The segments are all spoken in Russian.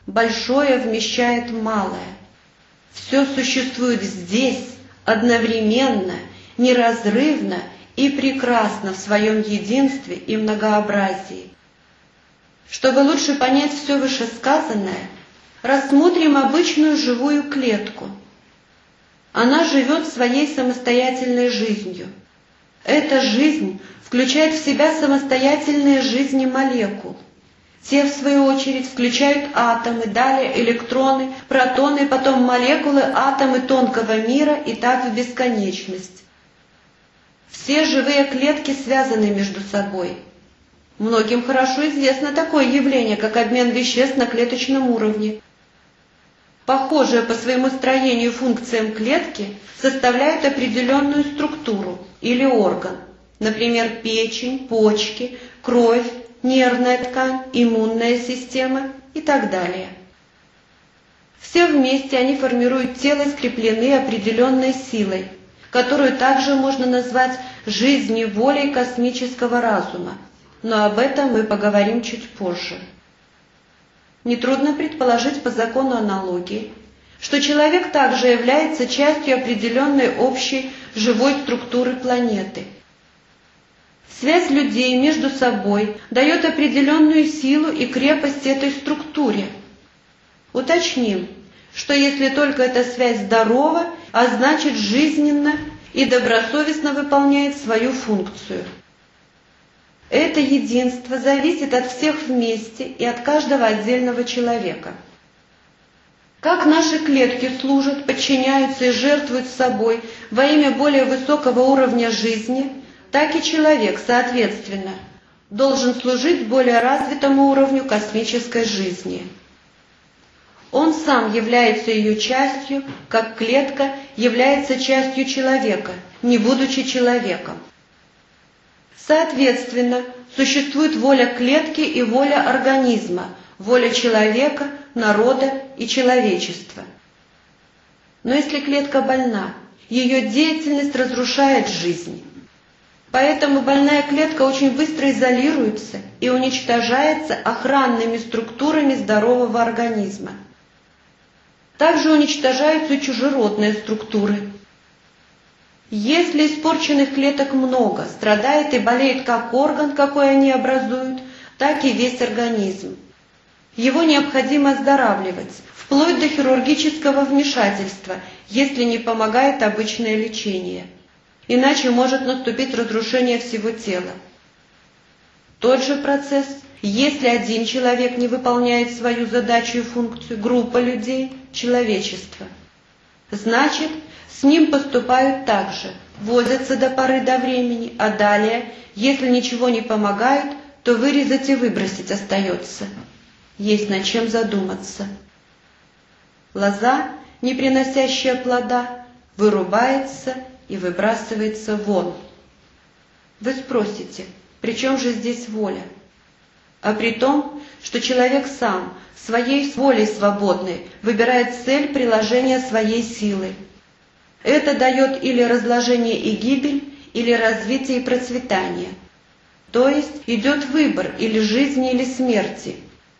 большое вмещает малое. Все существует здесь одновременно, неразрывно и прекрасно в своем единстве и многообразии. Чтобы лучше понять все вышесказанное, рассмотрим обычную живую клетку. Она живет своей самостоятельной жизнью. Эта жизнь включает в себя самостоятельные жизни молекул. Те, в свою очередь, включают атомы, далее электроны, протоны, потом молекулы, атомы тонкого мира и так в бесконечность. Все живые клетки связаны между собой. Многим хорошо известно такое явление, как обмен веществ на клеточном уровне. Похожие по своему строению функциям клетки составляют определенную структуру или орган, например, печень, почки, кровь, нервная ткань, иммунная система и так далее. Все вместе они формируют тело, скреплены определенной силой, которую также можно назвать жизнью, волей космического разума, но об этом мы поговорим чуть позже. Нетрудно предположить по закону аналогии, что человек также является частью определенной общей живой структуры планеты. Связь людей между собой дает определенную силу и крепость этой структуре. Уточним, что если только эта связь здорова, а значит жизненно и добросовестно выполняет свою функцию. Это единство зависит от всех вместе и от каждого отдельного человека. Как наши клетки служат, подчиняются и жертвуют собой во имя более высокого уровня жизни, так и человек, соответственно, должен служить более развитому уровню космической жизни. Он сам является ее частью, как клетка является частью человека, не будучи человеком. Соответственно, существует воля клетки и воля организма, воля человека, народа и человечества. Но если клетка больна, ее деятельность разрушает жизнь. Поэтому больная клетка очень быстро изолируется и уничтожается охранными структурами здорового организма. Также уничтожаются и чужеродные структуры. Если испорченных клеток много, страдает и болеет как орган, какой они образуют, так и весь организм. Его необходимо оздоравливать, вплоть до хирургического вмешательства, если не помогает обычное лечение. Иначе может наступить разрушение всего тела. Тот же процесс, если один человек не выполняет свою задачу и функцию, группа людей, человечество. Значит, с ним поступают так же, возятся до поры до времени, а далее, если ничего не помогает, то вырезать и выбросить остается. Есть над чем задуматься. Лоза, не приносящая плода, вырубается и выбрасывается вон. Вы спросите, при чем же здесь воля? А при том, что человек сам, своей волей свободной, выбирает цель приложения своей силы. Это дает или разложение и гибель, или развитие и процветание. То есть идет выбор или жизни, или смерти.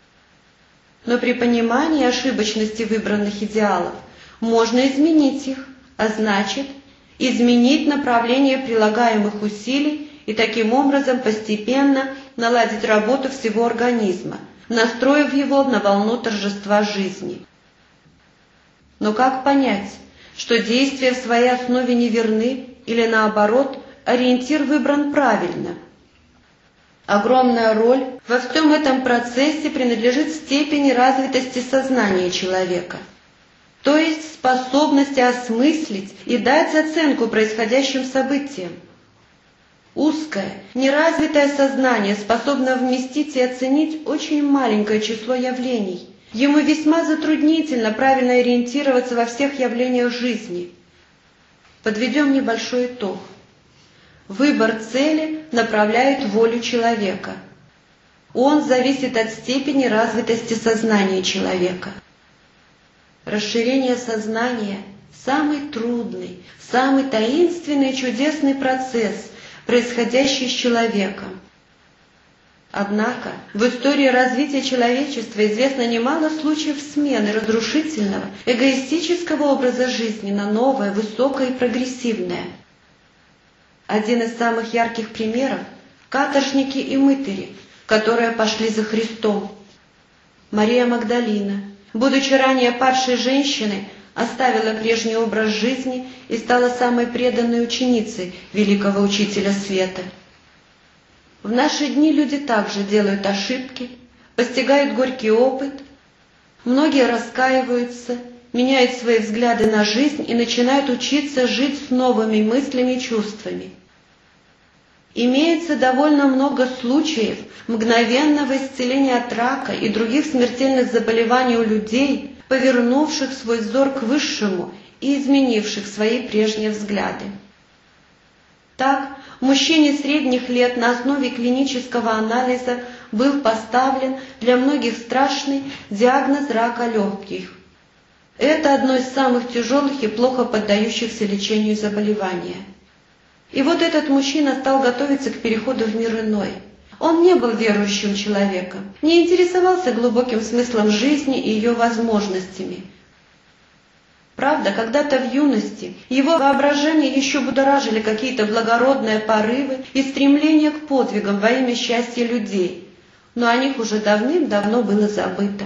Но при понимании ошибочности выбранных идеалов можно изменить их, а значит, изменить направление прилагаемых усилий и таким образом постепенно наладить работу всего организма, настроив его на волну торжества жизни. Но как понять, что действия в своей основе неверны или наоборот, ориентир выбран правильно? Огромная роль во всем этом процессе принадлежит степени развитости сознания человека, то есть способности осмыслить и дать оценку происходящим событиям. Узкое, неразвитое сознание способно вместить и оценить очень маленькое число явлений. Ему весьма затруднительно правильно ориентироваться во всех явлениях жизни. Подведем небольшой итог. Выбор цели направляет волю человека. Он зависит от степени развитости сознания человека. Расширение сознания – самый трудный, самый таинственный и чудесный процесс, происходящий с человеком. Однако в истории развития человечества известно немало случаев смены разрушительного, эгоистического образа жизни на новое, высокое и прогрессивное. Один из самых ярких примеров – каторжники и мытари, которые пошли за Христом. Мария Магдалина, будучи ранее падшей женщиной, оставила прежний образ жизни и стала самой преданной ученицей великого Учителя Света. В наши дни люди также делают ошибки, постигают горький опыт, многие раскаиваются, меняют свои взгляды на жизнь и начинают учиться жить с новыми мыслями и чувствами. Имеется довольно много случаев мгновенного исцеления от рака и других смертельных заболеваний у людей, повернувших свой взор к высшему и изменивших свои прежние взгляды. Так, мужчине средних лет на основе клинического анализа был поставлен для многих страшный диагноз рака легких. Это одно из самых тяжелых и плохо поддающихся лечению заболевания. И вот этот мужчина стал готовиться к переходу в мир иной. Он не был верующим человеком, не интересовался глубоким смыслом жизни и ее возможностями. Правда, когда-то в юности его воображение еще будоражили какие-то благородные порывы и стремления к подвигам во имя счастья людей, но о них уже давным-давно было забыто.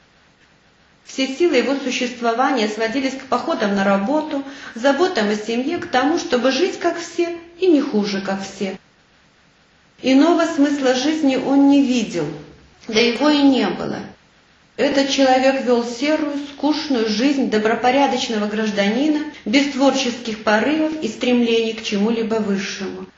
Все силы его существования сводились к походам на работу, заботам о семье, к тому, чтобы жить как все и не хуже, как все. Иного смысла жизни он не видел, да его и не было. Этот человек вел серую, скучную жизнь добропорядочного гражданина, без творческих порывов и стремлений к чему-либо высшему.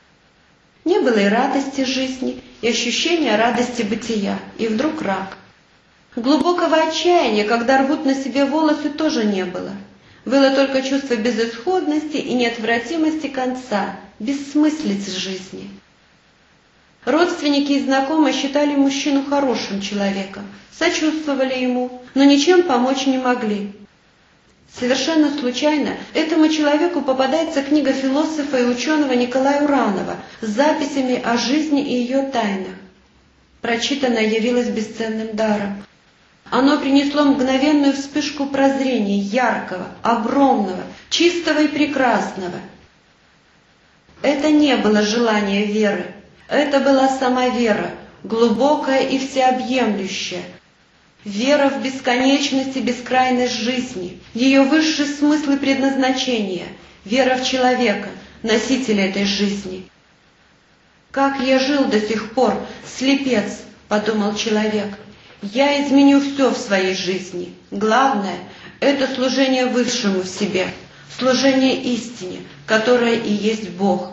Не было и радости жизни, и ощущения радости бытия, и вдруг рак. Глубокого отчаяния, когда рвут на себе волосы, тоже не было. Было только чувство безысходности и неотвратимости конца, бессмыслицы жизни. Родственники и знакомые считали мужчину хорошим человеком, сочувствовали ему, но ничем помочь не могли. Совершенно случайно этому человеку попадается книга философа и ученого Николая Уранова с записями о жизни и ее тайнах. Прочитанное явилось бесценным даром. Оно принесло мгновенную вспышку прозрения, яркого, огромного, чистого и прекрасного. Это не было желание веры, это была сама вера, глубокая и всеобъемлющая. Вера в бесконечность и бескрайность жизни, ее высший смысл и предназначение, вера в человека, носителя этой жизни. «Как я жил до сих пор, слепец», — подумал человек, — «я изменю все в своей жизни. Главное — это служение высшему в себе, служение истине, которая и есть Бог».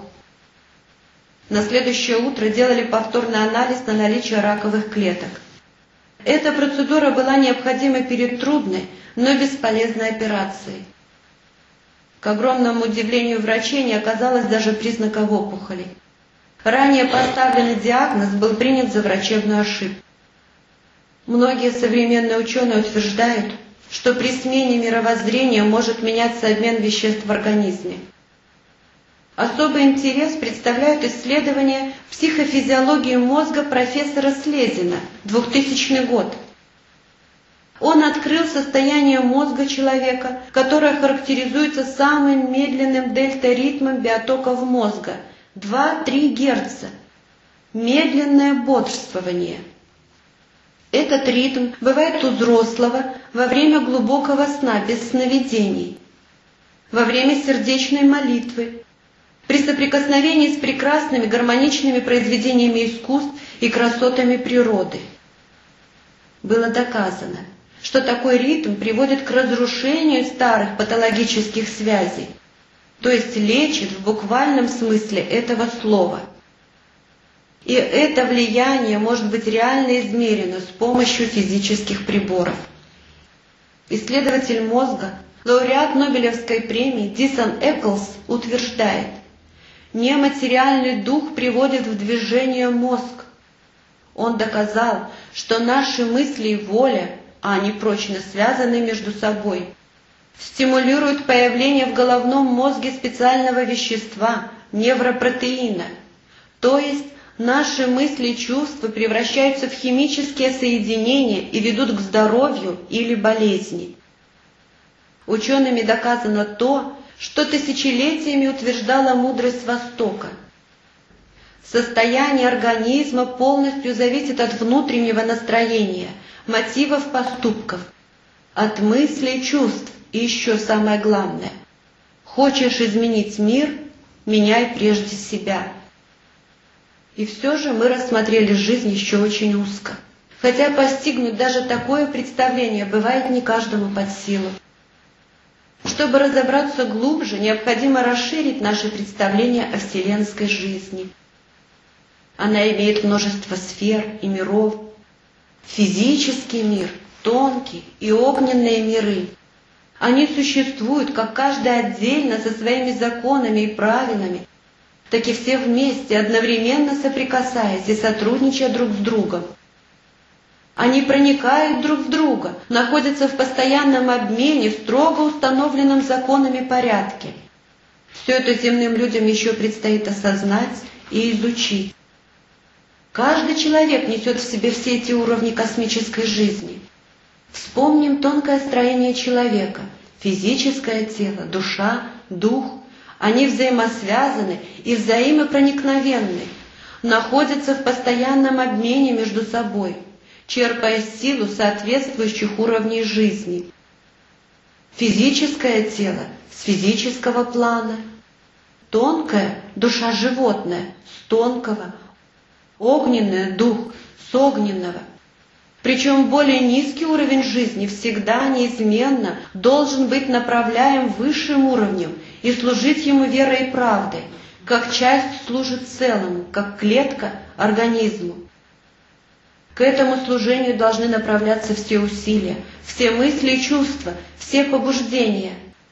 На следующее утро делали повторный анализ на наличие раковых клеток. Эта процедура была необходима перед трудной, но бесполезной операцией. К огромному удивлению врачей не оказалось даже признаков опухоли. Ранее поставленный диагноз был принят за врачебную ошибку. Многие современные ученые утверждают, что при смене мировоззрения может меняться обмен веществ в организме. Особый интерес представляют исследования психофизиологии мозга профессора Слезина, 2000 год. Он открыл состояние мозга человека, которое характеризуется самым медленным дельта-ритмом биотоков мозга – 2-3 Гц. Медленное бодрствование. Этот ритм бывает у взрослого во время глубокого сна без сновидений, во время сердечной молитвы, при соприкосновении с прекрасными гармоничными произведениями искусств и красотами природы. Было доказано, что такой ритм приводит к разрушению старых патологических связей, то есть лечит в буквальном смысле этого слова. И это влияние может быть реально измерено с помощью физических приборов. Исследователь мозга, лауреат Нобелевской премии Дисон Эклс утверждает, нематериальный дух приводит в движение мозг. Он доказал, что наши мысли и воля, а они прочно связаны между собой, стимулируют появление в головном мозге специального вещества, невропротеина, то есть Наши мысли и чувства превращаются в химические соединения и ведут к здоровью или болезни. Учеными доказано то, что тысячелетиями утверждала мудрость Востока. Состояние организма полностью зависит от внутреннего настроения, мотивов поступков, от мыслей, чувств и еще самое главное. Хочешь изменить мир, меняй прежде себя. И все же мы рассмотрели жизнь еще очень узко. Хотя постигнуть даже такое представление бывает не каждому под силу. Чтобы разобраться глубже, необходимо расширить наши представления о вселенской жизни. Она имеет множество сфер и миров. Физический мир, тонкий и огненные миры. Они существуют, как каждый отдельно, со своими законами и правилами, так и все вместе, одновременно соприкасаясь и сотрудничая друг с другом. Они проникают друг в друга, находятся в постоянном обмене, в строго установленном законами порядке. Все это земным людям еще предстоит осознать и изучить. Каждый человек несет в себе все эти уровни космической жизни. Вспомним тонкое строение человека, физическое тело, душа, дух. Они взаимосвязаны и взаимопроникновенны, находятся в постоянном обмене между собой, черпая силу соответствующих уровней жизни. Физическое тело с физического плана, тонкая душа животное с тонкого, огненный дух с огненного. Причем более низкий уровень жизни всегда неизменно должен быть направляем высшим уровнем и служить ему верой и правдой, как часть служит целому, как клетка организму. К этому служению должны направляться все усилия, все мысли и чувства, все побуждения.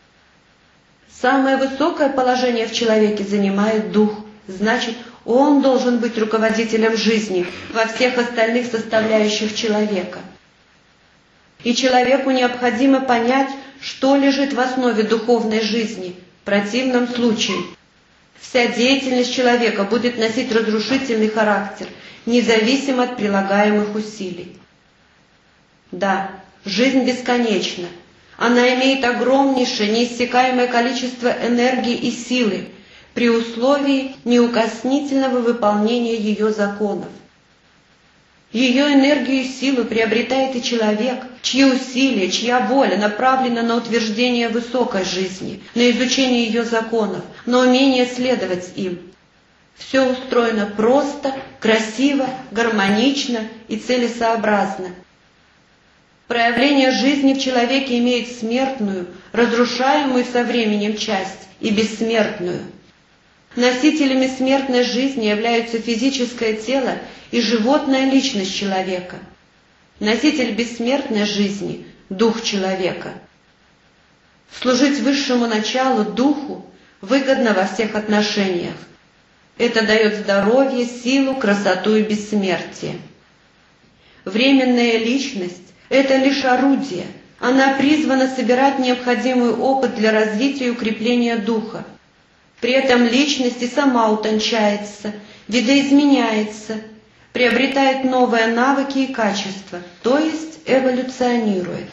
Самое высокое положение в человеке занимает дух, значит, он должен быть руководителем жизни во всех остальных составляющих человека. И человеку необходимо понять, что лежит в основе духовной жизни. В противном случае вся деятельность человека будет носить разрушительный характер, независимо от прилагаемых усилий. Да, жизнь бесконечна. Она имеет огромнейшее, неиссякаемое количество энергии и силы, при условии неукоснительного выполнения ее законов. Ее энергию и силу приобретает и человек, чьи усилия, чья воля направлена на утверждение высокой жизни, на изучение ее законов, на умение следовать им. Все устроено просто, красиво, гармонично и целесообразно. Проявление жизни в человеке имеет смертную, разрушаемую со временем часть и бессмертную. Носителями смертной жизни являются физическое тело и животная личность человека. Носитель бессмертной жизни – дух человека. Служить высшему началу, духу, выгодно во всех отношениях. Это дает здоровье, силу, красоту и бессмертие. Временная личность – это лишь орудие. Она призвана собирать необходимый опыт для развития и укрепления духа. При этом личность и сама утончается, видоизменяется, приобретает новые навыки и качества, то есть эволюционирует.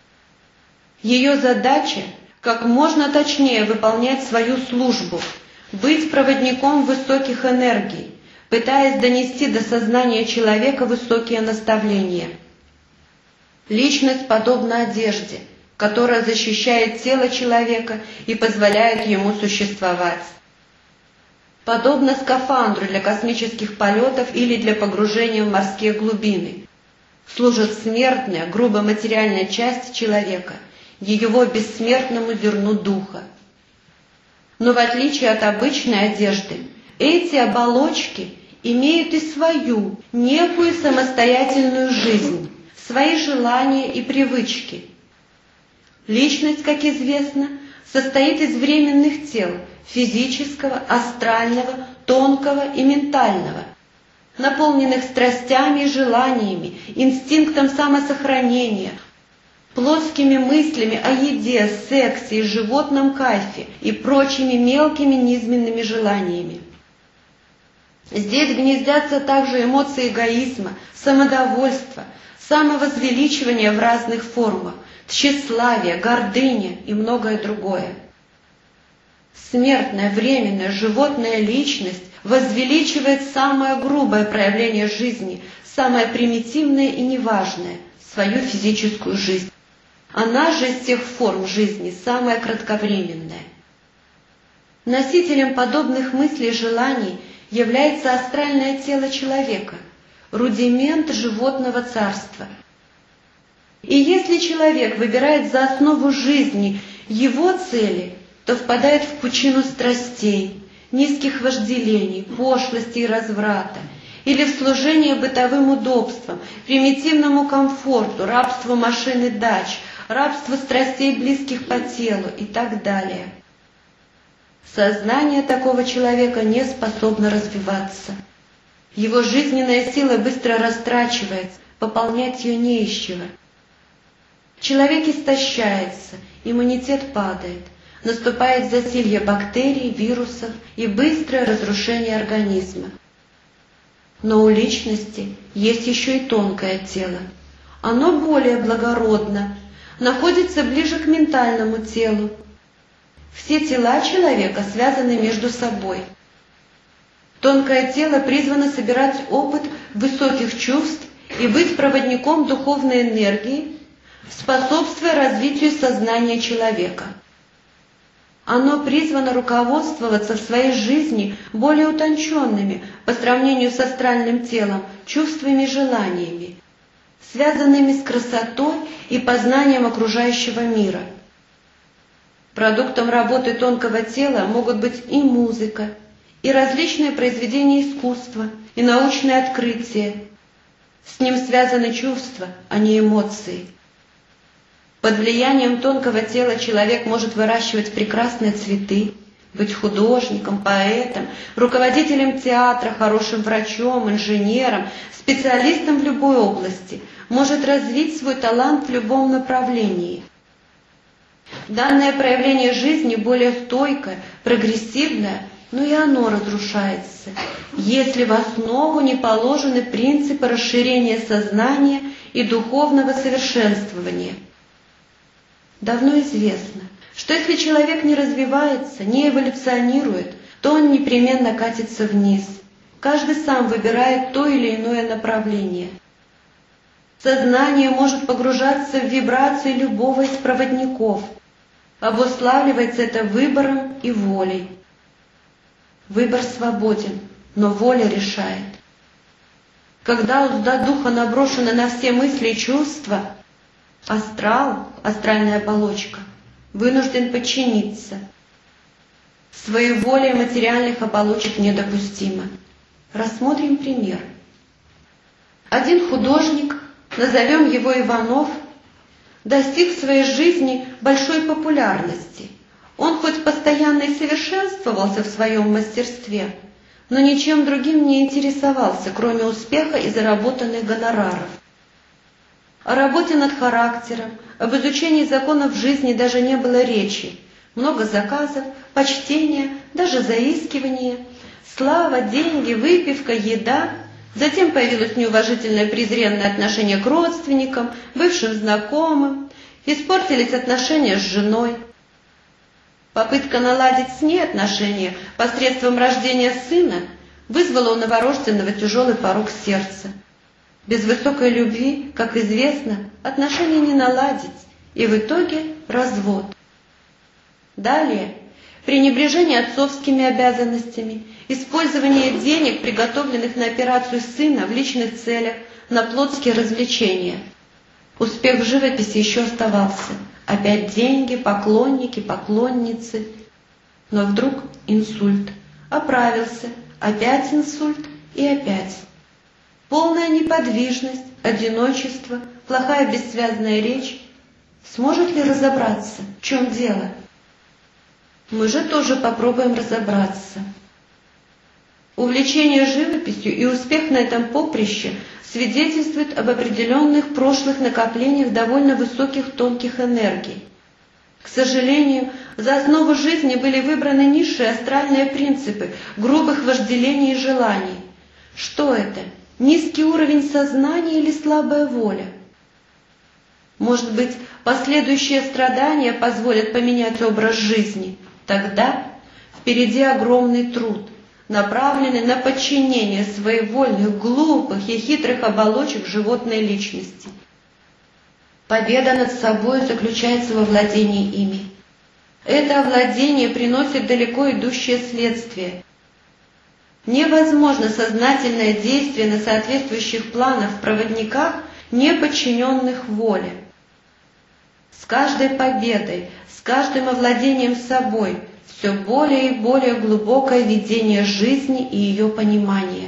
Ее задача – как можно точнее выполнять свою службу, быть проводником высоких энергий, пытаясь донести до сознания человека высокие наставления. Личность подобна одежде, которая защищает тело человека и позволяет ему существовать. Подобно скафандру для космических полетов или для погружения в морские глубины, служит смертная, грубо материальная часть человека, его бессмертному зерну духа. Но в отличие от обычной одежды, эти оболочки имеют и свою, некую самостоятельную жизнь, свои желания и привычки. Личность, как известно, состоит из временных тел – физического, астрального, тонкого и ментального, наполненных страстями и желаниями, инстинктом самосохранения, плоскими мыслями о еде, сексе и животном кайфе и прочими мелкими низменными желаниями. Здесь гнездятся также эмоции эгоизма, самодовольства, самовозвеличивания в разных формах, тщеславия, гордыня и многое другое. Смертная, временная, животная личность возвеличивает самое грубое проявление жизни, самое примитивное и неважное – свою физическую жизнь. Она же из всех форм жизни самая кратковременная. Носителем подобных мыслей и желаний является астральное тело человека, рудимент животного царства. И если человек выбирает за основу жизни его цели, то впадает в пучину страстей, низких вожделений, пошлости и разврата, или в служение бытовым удобствам, примитивному комфорту, рабству машин и дач, рабству страстей близких по телу и так далее. Сознание такого человека не способно развиваться. Его жизненная сила быстро растрачивается, пополнять ее не из чего. Человек истощается, иммунитет падает, наступает засилье бактерий, вирусов и быстрое разрушение организма. Но у личности есть еще и тонкое тело. Оно более благородно, находится ближе к ментальному телу. Все тела человека связаны между собой. Тонкое тело призвано собирать опыт высоких чувств и быть проводником духовной энергии, способствуя развитию сознания человека. Оно призвано руководствоваться в своей жизни более утонченными по сравнению с астральным телом чувствами и желаниями, связанными с красотой и познанием окружающего мира. Продуктом работы тонкого тела могут быть и музыка, и различные произведения искусства, и научные открытия. С ним связаны чувства, а не эмоции. Под влиянием тонкого тела человек может выращивать прекрасные цветы, быть художником, поэтом, руководителем театра, хорошим врачом, инженером, специалистом в любой области, может развить свой талант в любом направлении. Данное проявление жизни более стойкое, прогрессивное, но и оно разрушается, если в основу не положены принципы расширения сознания и духовного совершенствования. Давно известно, что если человек не развивается, не эволюционирует, то он непременно катится вниз. Каждый сам выбирает то или иное направление. Сознание может погружаться в вибрации любого из проводников. Обуславливается это выбором и волей. Выбор свободен, но воля решает. Когда узда духа наброшена на все мысли и чувства, астрал, астральная оболочка, вынужден подчиниться. Своеволие материальных оболочек недопустимо. Рассмотрим пример. Один художник, назовем его Иванов, достиг в своей жизни большой популярности. Он хоть постоянно и совершенствовался в своем мастерстве, но ничем другим не интересовался, кроме успеха и заработанных гонораров. О работе над характером, об изучении законов жизни даже не было речи. Много заказов, почтения, даже заискивания, слава, деньги, выпивка, еда. Затем появилось неуважительное презренное отношение к родственникам, бывшим знакомым. Испортились отношения с женой. Попытка наладить с ней отношения посредством рождения сына вызвала у новорожденного тяжелый порок сердца. Без высокой любви, как известно, отношения не наладить, и в итоге развод. Далее пренебрежение отцовскими обязанностями, использование денег, приготовленных на операцию сына в личных целях, на плотские развлечения. Успех в живописи еще оставался. Опять деньги, поклонники, поклонницы. Но вдруг инсульт. Оправился. Опять инсульт и опять. Полная неподвижность, одиночество, плохая бессвязная речь. Сможет ли разобраться, в чем дело? Мы же тоже попробуем разобраться. Увлечение живописью и успех на этом поприще свидетельствует об определенных прошлых накоплениях довольно высоких тонких энергий. К сожалению, За основу жизни были выбраны низшие астральные принципы грубых вожделений и желаний. Что это? Низкий уровень сознания или слабая воля? Может быть, последующие страдания позволят поменять образ жизни? Тогда впереди огромный труд, направленный на подчинение своевольных, глупых и хитрых оболочек животной личности. Победа над собой заключается во владении ими. Это овладение приносит далеко идущие следствия. Невозможно сознательное действие на соответствующих планах в проводниках, не подчиненных воле. С каждой победой, с каждым овладением собой все более и более глубокое видение жизни и ее понимание.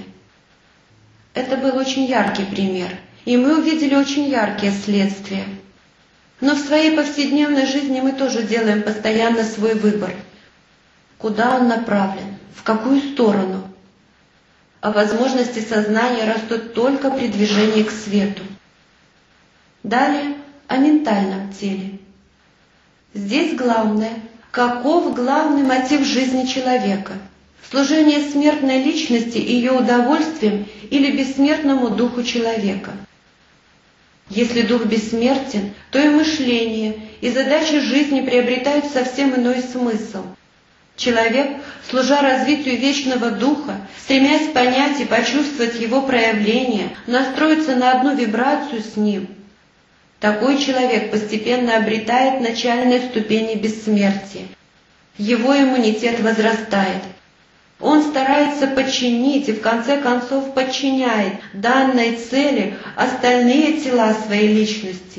Это был очень яркий пример, и мы увидели очень яркие следствия. Но в своей повседневной жизни мы тоже делаем постоянно свой выбор. Куда он направлен? В какую сторону? А возможности сознания растут только при движении к свету. Далее о ментальном теле. Здесь главное, каков главный мотив жизни человека? Служение смертной личности и ее удовольствием или бессмертному духу человека? Если дух бессмертен, то и мышление, и задачи жизни приобретают совсем иной смысл. Человек, служа развитию вечного духа, стремясь понять и почувствовать его проявление, настроиться на одну вибрацию с ним, такой человек постепенно обретает начальные ступени бессмертия. Его иммунитет возрастает. Он старается подчинить и в конце концов подчиняет данной цели остальные тела своей личности.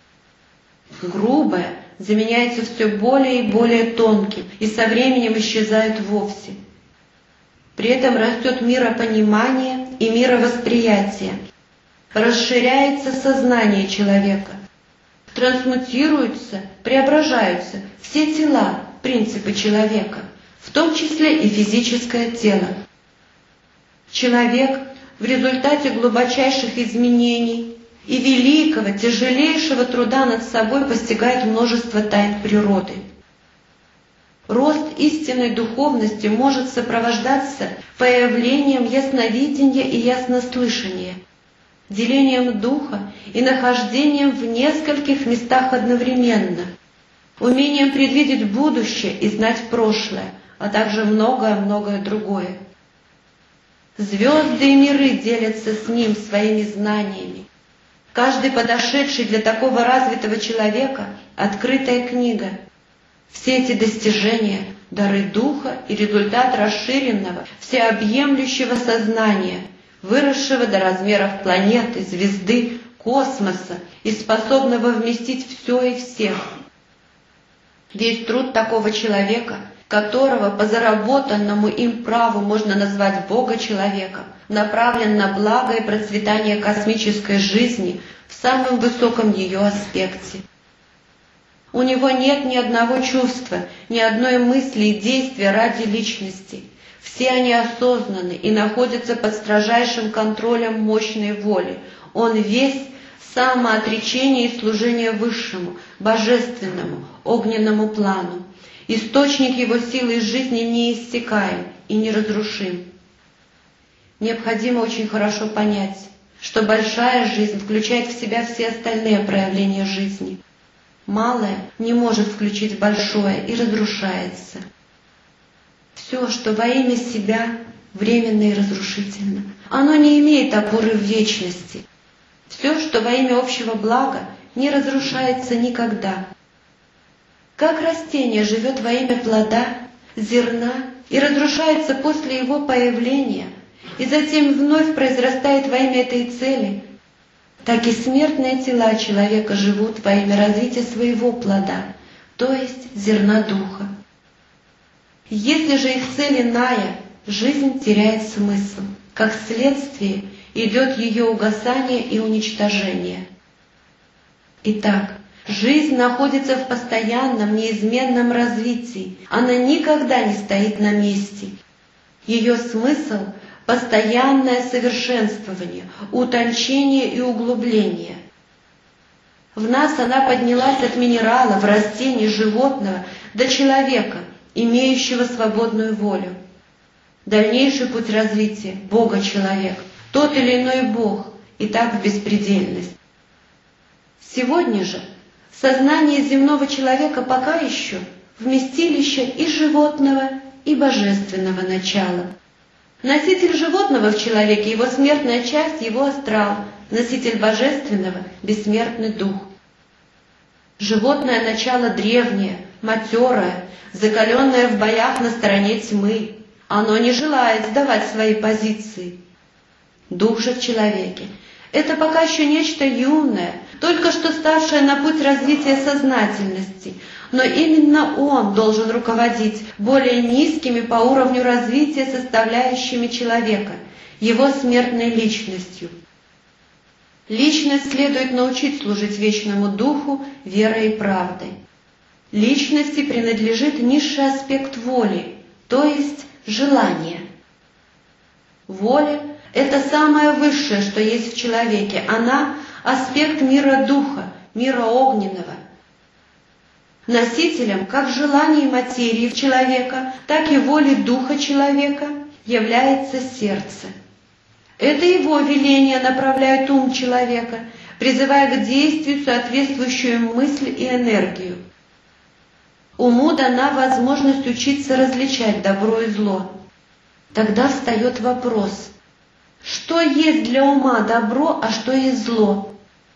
Грубое заменяется все более и более тонким и со временем исчезает вовсе. При этом растет миропонимание и мировосприятие. Расширяется сознание человека. Трансмутируются, преображаются все тела, принципы человека, в том числе и физическое тело. Человек в результате глубочайших изменений и великого, тяжелейшего труда над собой постигает множество тайн природы. Рост истинной духовности может сопровождаться появлением ясновидения и яснослышания, делением духа и нахождением в нескольких местах одновременно, умением предвидеть будущее и знать прошлое, а также многое-многое другое. Звезды и миры делятся с ним своими знаниями. Каждый подошедший для такого развитого человека – открытая книга. Все эти достижения – дары духа и результат расширенного, всеобъемлющего сознания, выросшего до размеров планеты, звезды, космоса и способного вместить все и всех. Весь труд такого человека, которого по заработанному им праву можно назвать Бога-человеком, направлен на благо и процветание космической жизни в самом высоком ее аспекте. У него нет ни одного чувства, ни одной мысли и действия ради личности. Все они осознаны и находятся под строжайшим контролем мощной воли. Он весь самоотречение и служение высшему, божественному, огненному плану. Источник его силы и жизни неиссякаем и неразрушим. Необходимо очень хорошо понять, что большая жизнь включает в себя все остальные проявления жизни. Малое не может включить большое и разрушается. Все, что во имя себя, временно и разрушительно. Оно не имеет опоры в вечности. Все, что во имя общего блага, не разрушается никогда. Как растение живет во имя плода, зерна и разрушается после его появления, и затем вновь произрастает во имя этой цели, так и смертные тела человека живут во имя развития своего плода, то есть зерна духа. Если же их цель иная, жизнь теряет смысл. Как следствие идет ее угасание и уничтожение. Итак, жизнь находится в постоянном, неизменном развитии. Она никогда не стоит на месте. Ее смысл – постоянное совершенствование, утончение и углубление. В нас она поднялась от минералов, растений, животного до человека, имеющего свободную волю. Дальнейший путь развития – Бога-человек, тот или иной Бог, и так в беспредельность. Сегодня же сознание земного человека пока еще вместилище и животного, и божественного начала. Носитель животного в человеке – его смертная часть, его астрал, носитель божественного – бессмертный дух. Животное начало древнее, матерое, закаленное в боях на стороне тьмы. Оно не желает сдавать свои позиции. Дух же в человеке – это пока еще нечто юное, только что ставшее на путь развития сознательности, но именно он должен руководить более низкими по уровню развития составляющими человека, его смертной личностью. Личность следует научить служить вечному духу верой и правдой. Личности принадлежит низший аспект воли, то есть желание. Воля – это самое высшее, что есть в человеке. Она – аспект мира духа, мира огненного. Носителем как желаний материи человека, так и воли духа человека является сердце. Это его веление направляет ум человека, призывая к действию соответствующую мысль и энергию. Уму дана возможность учиться различать добро и зло. Тогда встает вопрос, что есть для ума добро, а что есть зло?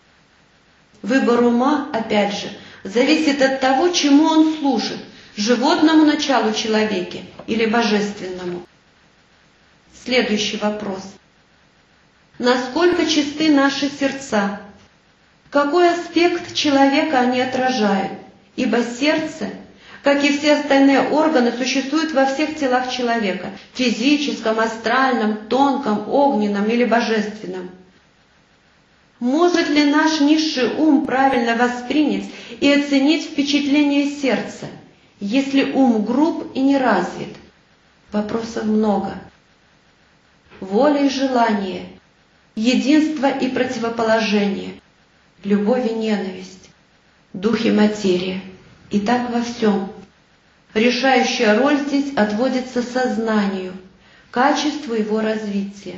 Выбор ума, опять же, зависит от того, чему он служит, животному началу человека или божественному. Следующий вопрос. Насколько чисты наши сердца? Какой аспект человека они отражают? Ибо сердце, как и все остальные органы, существует во всех телах человека – физическом, астральном, тонком, огненном или божественном. Может ли наш низший ум правильно воспринять и оценить впечатление сердца, если ум груб и не развит? Вопросов много. Воля и желание, единство и противоположение, любовь и ненависть, дух и материя. И так во всем. Решающая роль здесь отводится сознанию, качеству его развития.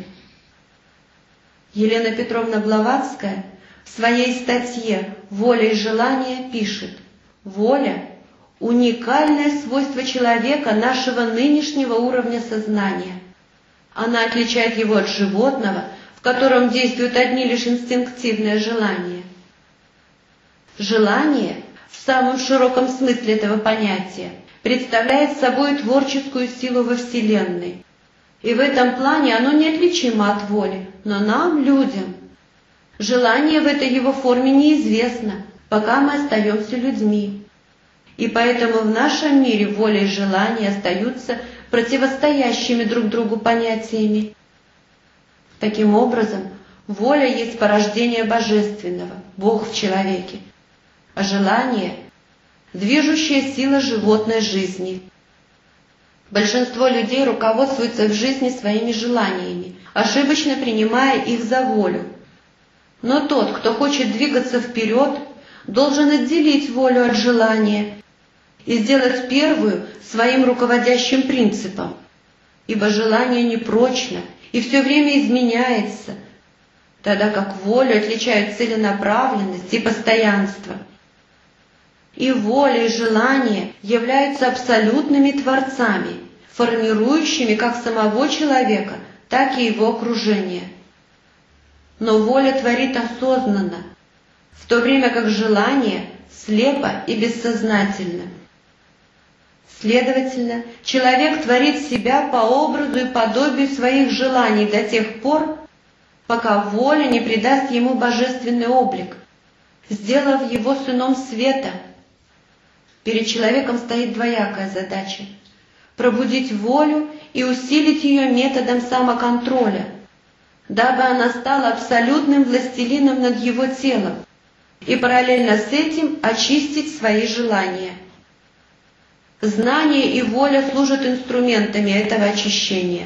Елена Петровна Блаватская в своей статье «Воля и желание» пишет: «Воля – уникальное свойство человека нашего нынешнего уровня сознания. Она отличает его от животного, в котором действуют одни лишь инстинктивные желания. Желание – в самом широком смысле этого понятия представляет собой творческую силу во Вселенной. И в этом плане оно неотличимо от воли, но нам, людям, желание в этой его форме неизвестно, пока мы остаемся людьми. И поэтому в нашем мире воля и желание остаются противостоящими друг другу понятиями. Таким образом, воля есть порождение божественного, Бог в человеке, а желание – движущая сила животной жизни. Большинство людей руководствуются в жизни своими желаниями, ошибочно принимая их за волю. Но тот, кто хочет двигаться вперед, должен отделить волю от желания и сделать первую своим руководящим принципом, ибо желание непрочно и все время изменяется, тогда как волю отличают целенаправленность и постоянство. И воля, и желание являются абсолютными творцами, формирующими как самого человека, так и его окружение. Но воля творит осознанно, в то время как желание слепо и бессознательно. Следовательно, человек творит себя по образу и подобию своих желаний до тех пор, пока воля не придаст ему божественный облик, сделав его сыном света. Перед человеком стоит двоякая задача – пробудить волю и усилить ее методом самоконтроля, дабы она стала абсолютным властелином над его телом, и параллельно с этим очистить свои желания. Знание и воля служат инструментами этого очищения.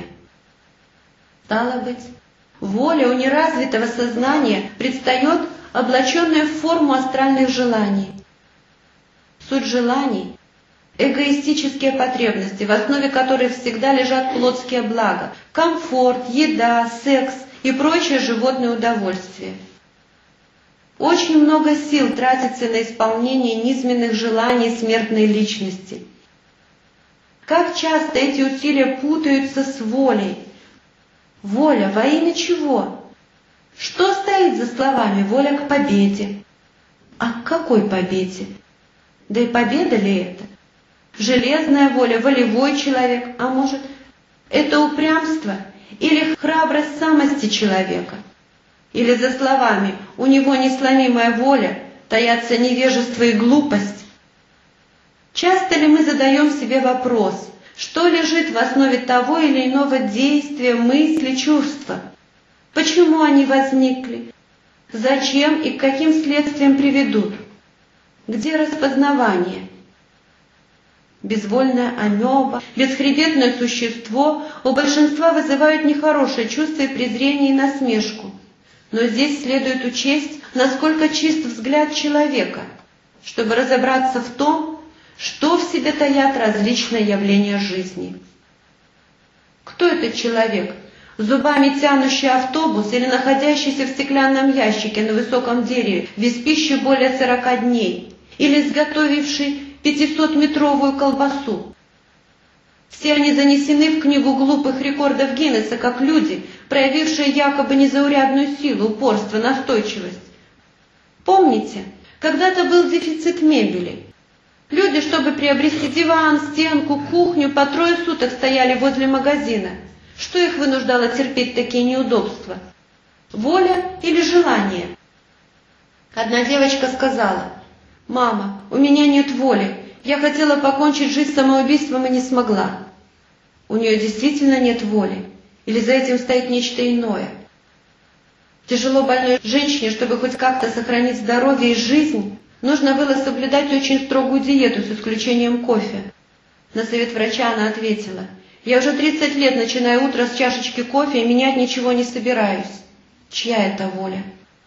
Стало быть, воля у неразвитого сознания предстает облаченная в форму астральных желаний. Суть желаний эгоистические потребности, в основе которых всегда лежат плотские блага, комфорт, еда, секс и прочие животные удовольствия. Очень много сил тратится на исполнение низменных желаний смертной личности. Как часто эти усилия путаются с волей? Воля во имя чего? Что стоит за словами «воля к победе»? А к какой победе? Да и победа ли это? Железная воля, волевой человек, а может, это упрямство или храбрость самости человека? Или за словами «у него несломимая воля» таятся невежество и глупость? Часто ли мы задаем себе вопрос, что лежит в основе того или иного действия, мысли, чувства? Почему они возникли? Зачем и к каким следствиям приведут? Где распознавание? Безвольная амеба, бесхребетное существо у большинства вызывают нехорошее чувство и презрение и насмешку. Но здесь следует учесть, насколько чист взгляд человека, чтобы разобраться в том, что в себе таят различные явления жизни. Кто этот человек? Зубами тянущий автобус или находящийся в стеклянном ящике на высоком дереве, без пищи более 40 дней, или изготовивший 500-метровую колбасу? Все они занесены в книгу глупых рекордов Гиннесса как люди, проявившие якобы незаурядную силу, упорство, настойчивость. Помните, когда-то был дефицит мебели. Люди, чтобы приобрести диван, стенку, кухню, по 3 суток стояли возле магазина. Что их вынуждало терпеть такие неудобства? Воля или желание? Одна девочка сказала: «Мама, у меня нет воли. Я хотела покончить жизнь самоубийством и не смогла». У нее действительно нет воли? Или за этим стоит нечто иное? Тяжело больной женщине, чтобы хоть как-то сохранить здоровье и жизнь, нужно было соблюдать очень строгую диету с исключением кофе. На совет врача она ответила: «Я уже 30 лет начинаю утро с чашечки кофе и менять ничего не собираюсь». Чья это воля?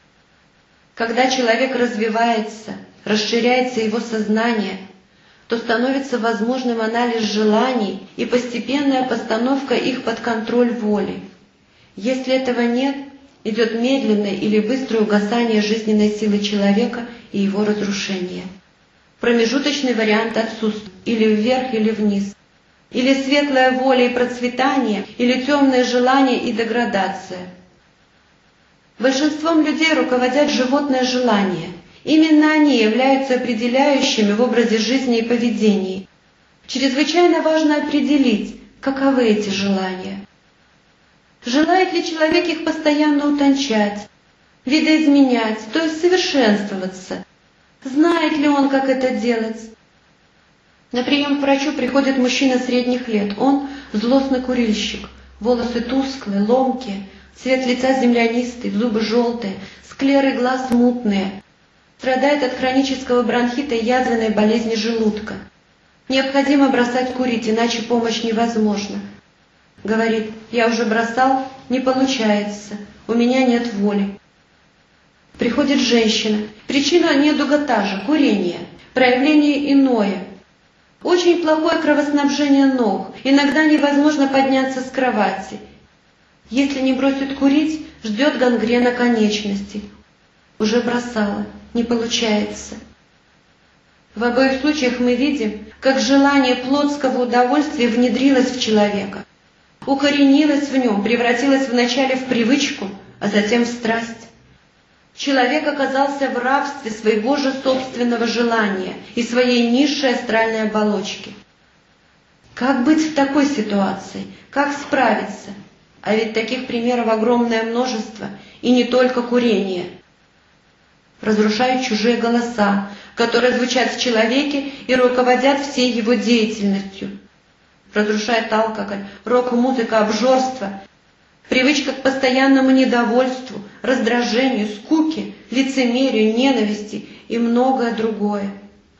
Когда человек развивается, расширяется его сознание, то становится возможным анализ желаний и постепенная постановка их под контроль воли. Если этого нет, идет медленное или быстрое угасание жизненной силы человека и его разрушение. Промежуточный вариант отсутствует, или вверх, или вниз. Или светлая воля и процветание, или темное желание и деградация. Большинством людей руководят животные желания. Именно они являются определяющими в образе жизни и поведении. Чрезвычайно важно определить, каковы эти желания. Желает ли человек их постоянно утончать, видоизменять, то есть совершенствоваться? Знает ли он, как это делать? На прием к врачу приходит мужчина средних лет. Он злостный курильщик, волосы тусклые, ломкие, цвет лица землянистый, зубы желтые, склеры глаз мутные. Страдает от хронического бронхита и язвенной болезни желудка. Необходимо бросать курить, иначе помощь невозможна. Говорит: «Я уже бросал, не получается, у меня нет воли». Приходит женщина. Причина недуга та же – курение. Проявление иное. Очень плохое кровоснабжение ног. Иногда невозможно подняться с кровати. Если не бросит курить, ждет гангрена конечностей. Уже бросала, не получается. В обоих случаях мы видим, как желание плотского удовольствия внедрилось в человека, укоренилось в нем, превратилось вначале в привычку, а затем в страсть. Человек оказался в рабстве своего же собственного желания и своей низшей астральной оболочки. Как быть в такой ситуации? Как справиться? А ведь таких примеров огромное множество, и не только курение. Разрушают чужие голоса, которые звучат в человеке и руководят всей его деятельностью. Разрушает алкоголь, рок-музыка, обжорство, привычка к постоянному недовольству, раздражению, скуке, лицемерию, ненависти и многое другое.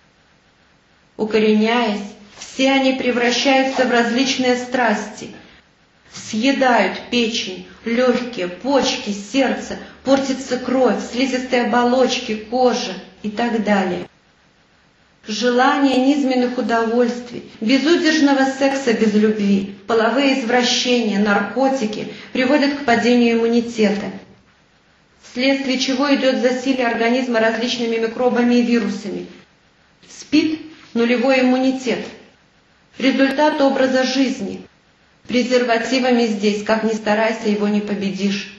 Укореняясь, все они превращаются в различные страсти, съедают печень, легкие, почки, сердце, портится кровь, слизистые оболочки, кожа и так далее. Желание низменных удовольствий, безудержного секса без любви, половые извращения, наркотики приводят к падению иммунитета, вследствие чего идет засилие организма различными микробами и вирусами. СПИД – нулевой иммунитет. Результат образа жизни. Презервативами здесь, как ни старайся, его не победишь.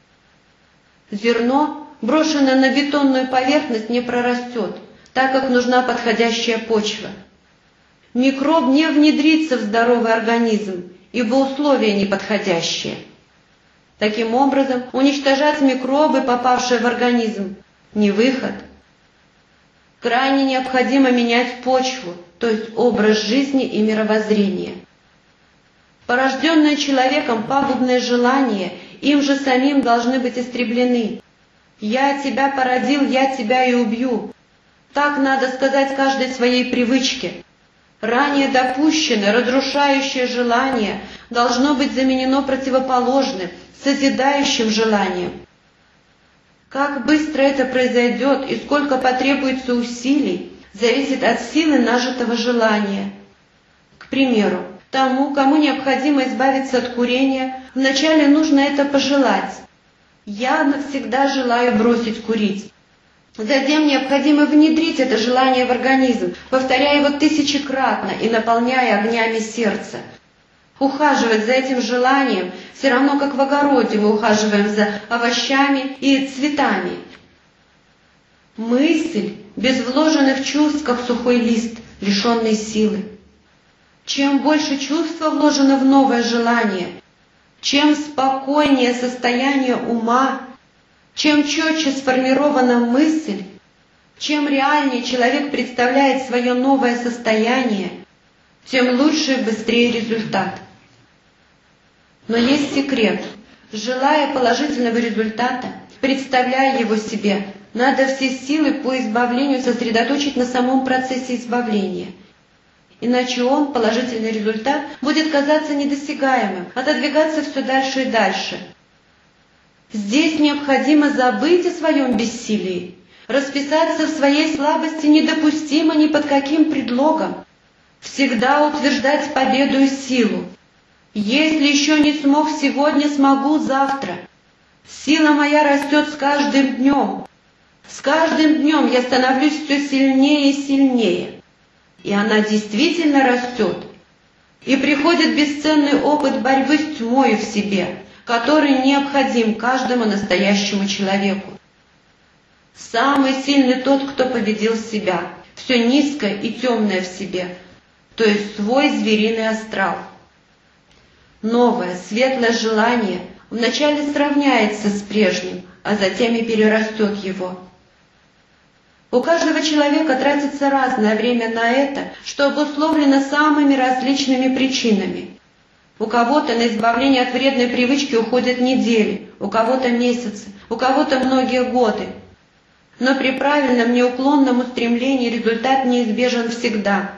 Зерно, брошенное на бетонную поверхность, не прорастет, так как нужна подходящая почва. Микроб не внедрится в здоровый организм, ибо условия неподходящие. Таким образом, уничтожать микробы, попавшие в организм, не выход. Крайне необходимо менять почву, то есть образ жизни и мировоззрение. Порожденные человеком пагубные желания им же самим должны быть истреблены. «Я тебя породил, я тебя и убью». Так надо сказать каждой своей привычке. Ранее допущенное, разрушающее желание должно быть заменено противоположным, созидающим желанием. Как быстро это произойдет и сколько потребуется усилий, зависит от силы нажитого желания. К примеру, тому, кому необходимо избавиться от курения, вначале нужно это пожелать. «Я навсегда желаю бросить курить». Затем необходимо внедрить это желание в организм, повторяя его тысячекратно и наполняя огнями сердца. Ухаживать за этим желанием все равно, как в огороде мы ухаживаем за овощами и цветами. Мысль без вложенных чувств, как сухой лист, лишенный силы. Чем больше чувства вложено в новое желание, чем спокойнее состояние ума, чем четче сформирована мысль, чем реальнее человек представляет свое новое состояние, тем лучше и быстрее результат. Но есть секрет. Желая положительного результата, представляя его себе, надо все силы по избавлению сосредоточить на самом процессе избавления. Иначе он, положительный результат, будет казаться недосягаемым, отодвигаться все дальше и дальше. Здесь необходимо забыть о своем бессилии. Расписаться в своей слабости недопустимо ни под каким предлогом. Всегда утверждать победу и силу. Если еще не смог сегодня, смогу завтра. Сила моя растет с каждым днем. С каждым днем я становлюсь все сильнее и сильнее. И она действительно растет. И приходит бесценный опыт борьбы с тьмой в себе, который необходим каждому настоящему человеку. Самый сильный тот, кто победил себя, все низкое и темное в себе, то есть свой звериный астрал. Новое, светлое желание вначале сравняется с прежним, а затем и перерастет его. У каждого человека тратится разное время на это, что обусловлено самыми различными причинами. У кого-то на избавление от вредной привычки уходят недели, у кого-то месяцы, у кого-то многие годы. Но при правильном неуклонном устремлении результат неизбежен всегда.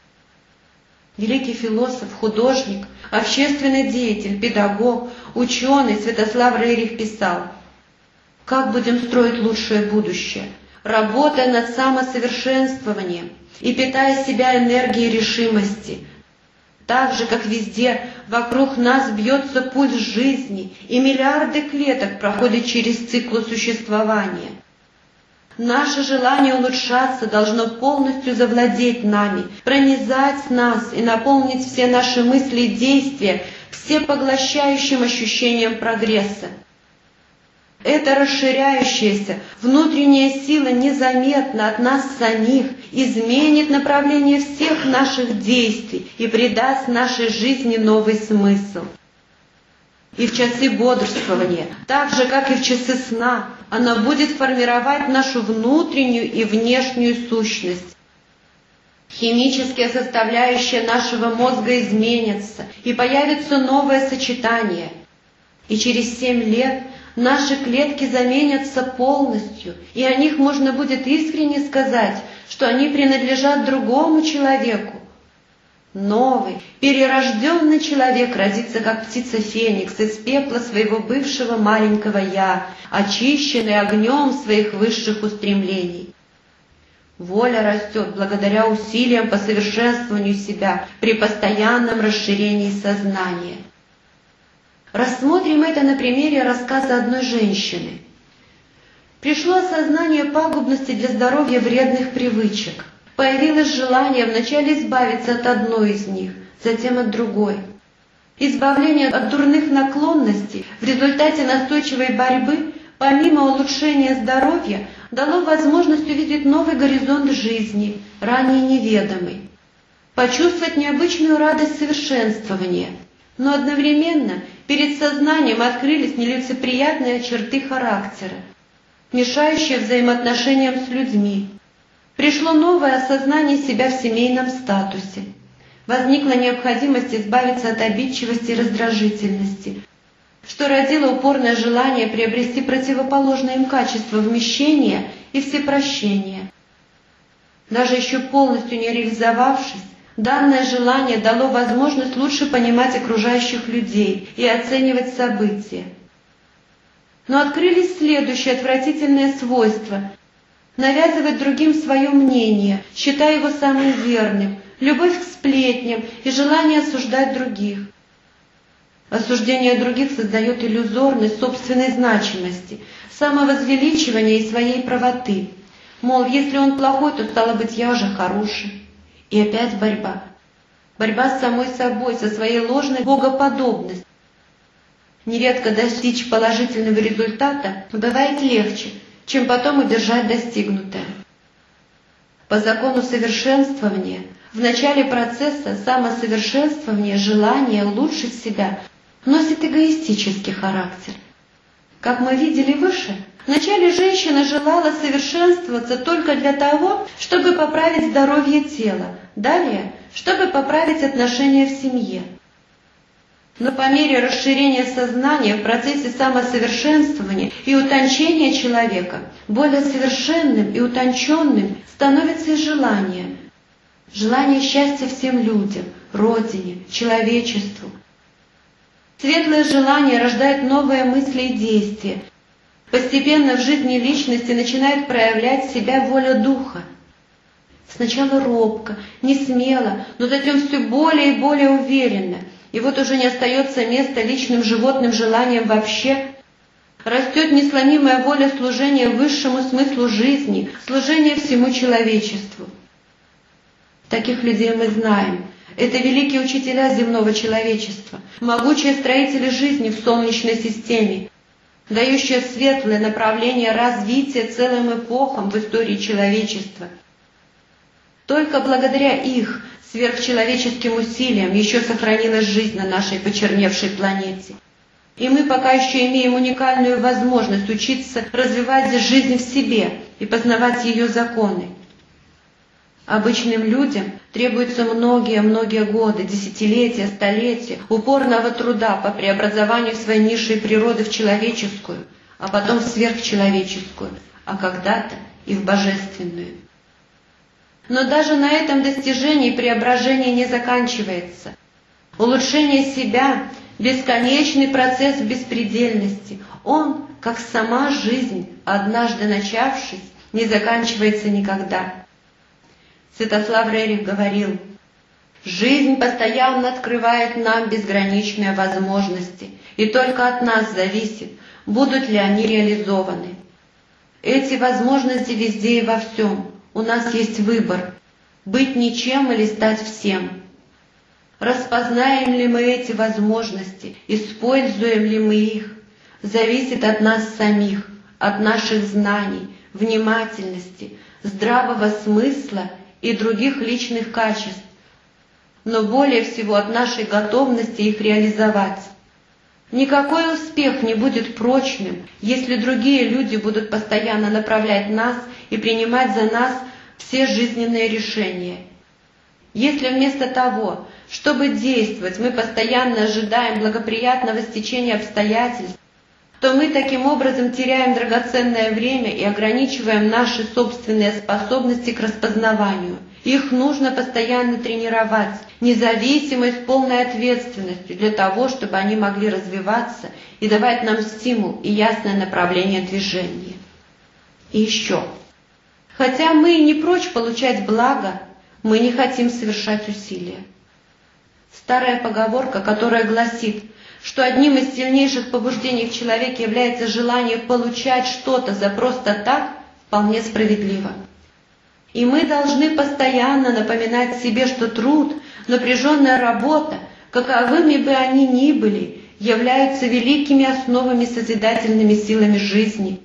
Великий философ, художник, общественный деятель, педагог, ученый Святослав Рерих писал: «Как будем строить лучшее будущее? Работая над самосовершенствованием и питая себя энергией решимости. Так же, как везде вокруг нас бьется пульс жизни, и миллиарды клеток проходят через циклы существования. Наше желание улучшаться должно полностью завладеть нами, пронизать нас и наполнить все наши мысли и действия всепоглощающим ощущением прогресса. Эта расширяющаяся внутренняя сила незаметно от нас самих изменит направление всех наших действий и придаст нашей жизни новый смысл. И в часы бодрствования, так же, как и в часы сна, она будет формировать нашу внутреннюю и внешнюю сущность. Химические составляющие нашего мозга изменятся, и появится новое сочетание. И через 7 лет наши клетки заменятся полностью, и о них можно будет искренне сказать, что они принадлежат другому человеку. Новый, перерожденный человек родится, как птица Феникс, из пепла своего бывшего маленького «я», очищенный огнем своих высших устремлений. Воля растет благодаря усилиям по совершенствованию себя при постоянном расширении сознания. Рассмотрим это на примере рассказа одной женщины. Пришло осознание пагубности для здоровья вредных привычек. Появилось желание вначале избавиться от одной из них, затем от другой. Избавление от дурных наклонностей в результате настойчивой борьбы, помимо улучшения здоровья, дало возможность увидеть новый горизонт жизни, ранее неведомый, почувствовать необычную радость совершенствования, но одновременно перед сознанием открылись нелицеприятные черты характера, мешающие взаимоотношениям с людьми. Пришло новое осознание себя в семейном статусе. Возникла необходимость избавиться от обидчивости и раздражительности, что родило упорное желание приобрести противоположное им качество вмещения и всепрощения. Даже еще полностью не реализовавшись, данное желание дало возможность лучше понимать окружающих людей и оценивать события. Но открылись следующие отвратительные свойства: навязывать другим свое мнение, считая его самым верным, любовь к сплетням и желание осуждать других. Осуждение других создает иллюзорность собственной значимости, самовозвеличивания и своей правоты. Мол, если он плохой, то стало быть я уже хороший. И опять борьба. Борьба с самой собой, со своей ложной богоподобностью. Нередко достичь положительного результата бывает легче, чем потом удержать достигнутое. По закону совершенствования, в начале процесса самосовершенствования желание улучшить себя носит эгоистический характер. Как мы видели выше, вначале женщина желала совершенствоваться только для того, чтобы поправить здоровье тела, далее, чтобы поправить отношения в семье. Но по мере расширения сознания в процессе самосовершенствования и утончения человека, более совершенным и утонченным становится и желание. Желание счастья всем людям, Родине, человечеству. Светлое желание рождает новые мысли и действия. Постепенно в жизни личности начинает проявлять себя воля духа. Сначала робко, не смело, но затем все более и более уверенно. И вот уже не остается места личным животным желаниям вообще. Растет несломимая воля служения высшему смыслу жизни, служения всему человечеству. Таких людей мы знаем. Это великие учителя земного человечества, могучие строители жизни в Солнечной системе, дающие светлое направление развития целым эпохам в истории человечества. Только благодаря их сверхчеловеческим усилиям еще сохранилась жизнь на нашей почерневшей планете. И мы пока еще имеем уникальную возможность учиться развивать жизнь в себе и познавать ее законы. Обычным людям требуется многие годы, десятилетия, столетия упорного труда по преобразованию своей низшей природы в человеческую, а потом в сверхчеловеческую, а когда-то и в божественную. Но даже на этом достижении преображение не заканчивается. Улучшение себя – бесконечный процесс беспредельности. Он, как сама жизнь, однажды начавшись, не заканчивается никогда. Святослав Рерих говорил: «Жизнь постоянно открывает нам безграничные возможности, и только от нас зависит, будут ли они реализованы. Эти возможности везде и во всем. У нас есть выбор – быть ничем или стать всем. Распознаем ли мы эти возможности, используем ли мы их, зависит от нас самих, от наших знаний, внимательности, здравого смысла и других личных качеств, но более всего от нашей готовности их реализовать. Никакой успех не будет прочным, если другие люди будут постоянно направлять нас и принимать за нас все жизненные решения. Если вместо того, чтобы действовать, мы постоянно ожидаем благоприятного стечения обстоятельств, то мы таким образом теряем драгоценное время и ограничиваем наши собственные способности к распознаванию. Их нужно постоянно тренировать, независимо и с полной ответственностью для того, чтобы они могли развиваться и давать нам стимул и ясное направление движения. И еще. Хотя мы и не прочь получать благо, мы не хотим совершать усилия. Старая поговорка, которая гласит, что одним из сильнейших побуждений в человеке является желание получать что-то за просто так, вполне справедлива. И мы должны постоянно напоминать себе, что труд, напряженная работа, каковыми бы они ни были, являются великими основами созидательными силами жизни.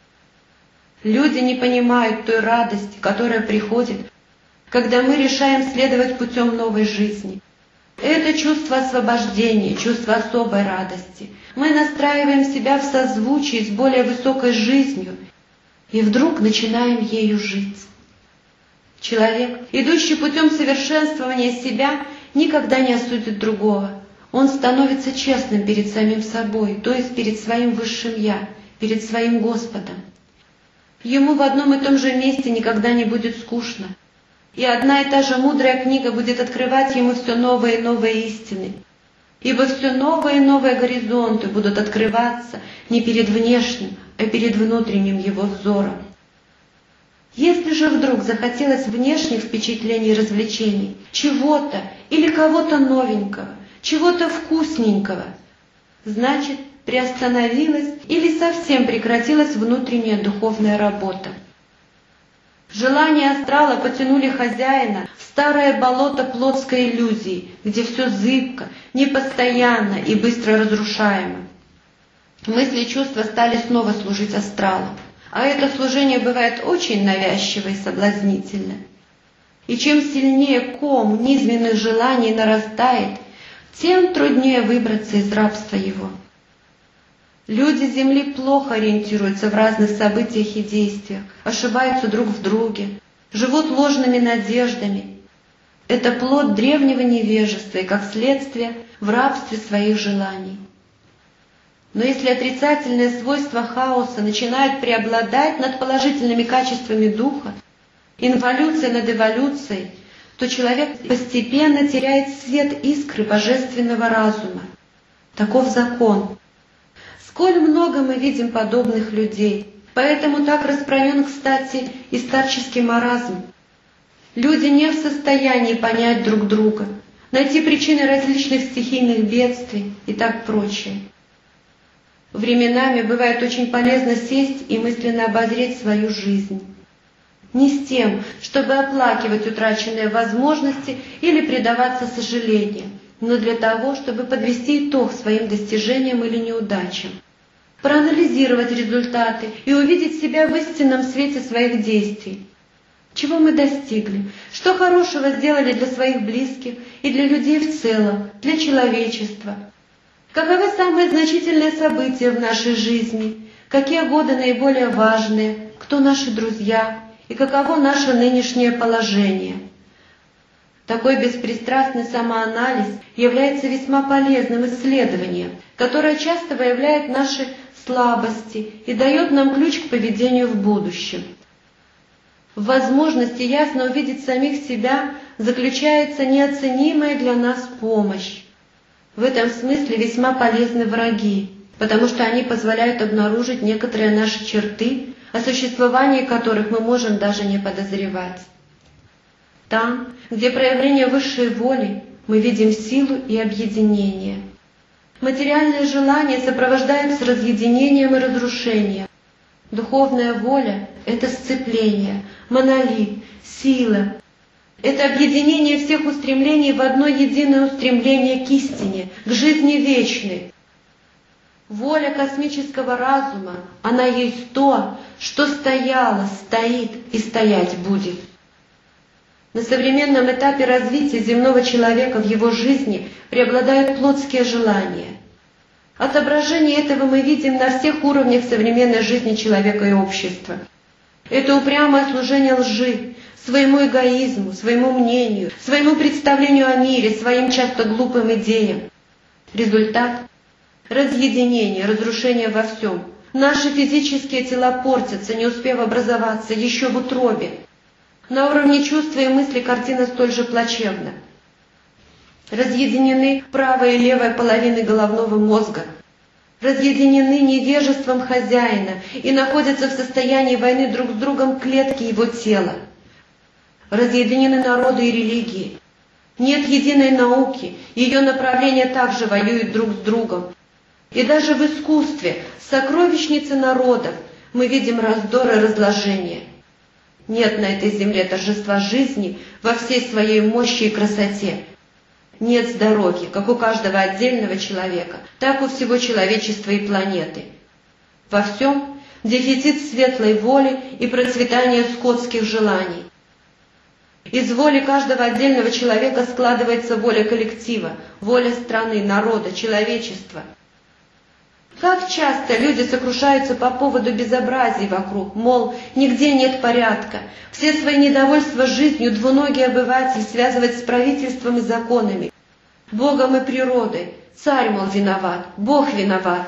Люди не понимают той радости, которая приходит, когда мы решаем следовать путем новой жизни. Это чувство освобождения, чувство особой радости. Мы настраиваем себя в созвучии с более высокой жизнью и вдруг начинаем ею жить. Человек, идущий путем совершенствования себя, никогда не осудит другого. Он становится честным перед самим собой, то есть перед своим высшим «Я», перед своим Господом. Ему в одном и том же месте никогда не будет скучно, и одна и та же мудрая книга будет открывать ему все новые и новые истины, ибо все новые и новые горизонты будут открываться не перед внешним, а перед внутренним его взором. Если же вдруг захотелось внешних впечатлений и развлечений, чего-то или кого-то новенького, чего-то вкусненького, значит, приостановилась или совсем прекратилась внутренняя духовная работа. Желания астрала потянули хозяина в старое болото плотской иллюзии, где все зыбко, непостоянно и быстро разрушаемо. Мысли и чувства стали снова служить астралу, а это служение бывает очень навязчиво и соблазнительно. И чем сильнее ком низменных желаний нарастает, тем труднее выбраться из рабства его. Люди Земли плохо ориентируются в разных событиях и действиях, ошибаются друг в друге, живут ложными надеждами. Это плод древнего невежества и, как следствие, в рабстве своих желаний. Но если отрицательные свойства хаоса начинают преобладать над положительными качествами духа, инволюция над эволюцией, то человек постепенно теряет свет искры божественного разума. Таков закон. Сколь много мы видим подобных людей, поэтому так распространен, кстати, и старческий маразм. Люди не в состоянии понять друг друга, найти причины различных стихийных бедствий и так прочее. Временами бывает очень полезно сесть и мысленно обозреть свою жизнь. Не с тем, чтобы оплакивать утраченные возможности или предаваться сожалению, но для того, чтобы подвести итог своим достижениям или неудачам, проанализировать результаты и увидеть себя в истинном свете своих действий. Чего мы достигли, что хорошего сделали для своих близких и для людей в целом, для человечества. Каковы самые значительные события в нашей жизни, какие годы наиболее важные, кто наши друзья и каково наше нынешнее положение. Такой беспристрастный самоанализ является весьма полезным исследованием, которое часто выявляет наши слабости и дает нам ключ к поведению в будущем. В возможности ясно увидеть самих себя заключается неоценимая для нас помощь. В этом смысле весьма полезны враги, потому что они позволяют обнаружить некоторые наши черты, о существовании которых мы можем даже не подозревать. Там, где проявление высшей воли, мы видим силу и объединение. Материальные желания сопровождаются разъединением и разрушением. Духовная воля – это сцепление, монолит, сила. Это объединение всех устремлений в одно единое устремление к истине, к жизни вечной. Воля космического разума, она есть то, что стояло, стоит и стоять будет. На современном этапе развития земного человека в его жизни преобладают плотские желания. Отображение этого мы видим на всех уровнях современной жизни человека и общества. Это упрямое служение лжи, своему эгоизму, своему мнению, своему представлению о мире, своим часто глупым идеям. Результат – разъединение, разрушение во всем. Наши физические тела портятся, не успев образоваться еще в утробе. На уровне чувства и мысли картина столь же плачевна. Разъединены правая и левая половины головного мозга. разъединены невежеством хозяина и находятся в состоянии войны друг с другом клетки его тела. Разъединены народы и религии. Нет единой науки, ее направления также воюют друг с другом. И даже в искусстве, сокровищнице народов, мы видим раздор и разложение. Нет на этой земле торжества жизни во всей своей мощи и красоте. Нет здоровья, как у каждого отдельного человека, так у всего человечества и планеты. Во всем дефицит светлой воли и процветания скотских желаний. Из воли каждого отдельного человека складывается воля коллектива, воля страны, народа, человечества. Как часто люди сокрушаются по поводу безобразий вокруг, мол, нигде нет порядка. Все свои недовольства жизнью двуногий обыватель связывает с правительством и законами, Богом и природой. Царь, мол, виноват, Бог виноват.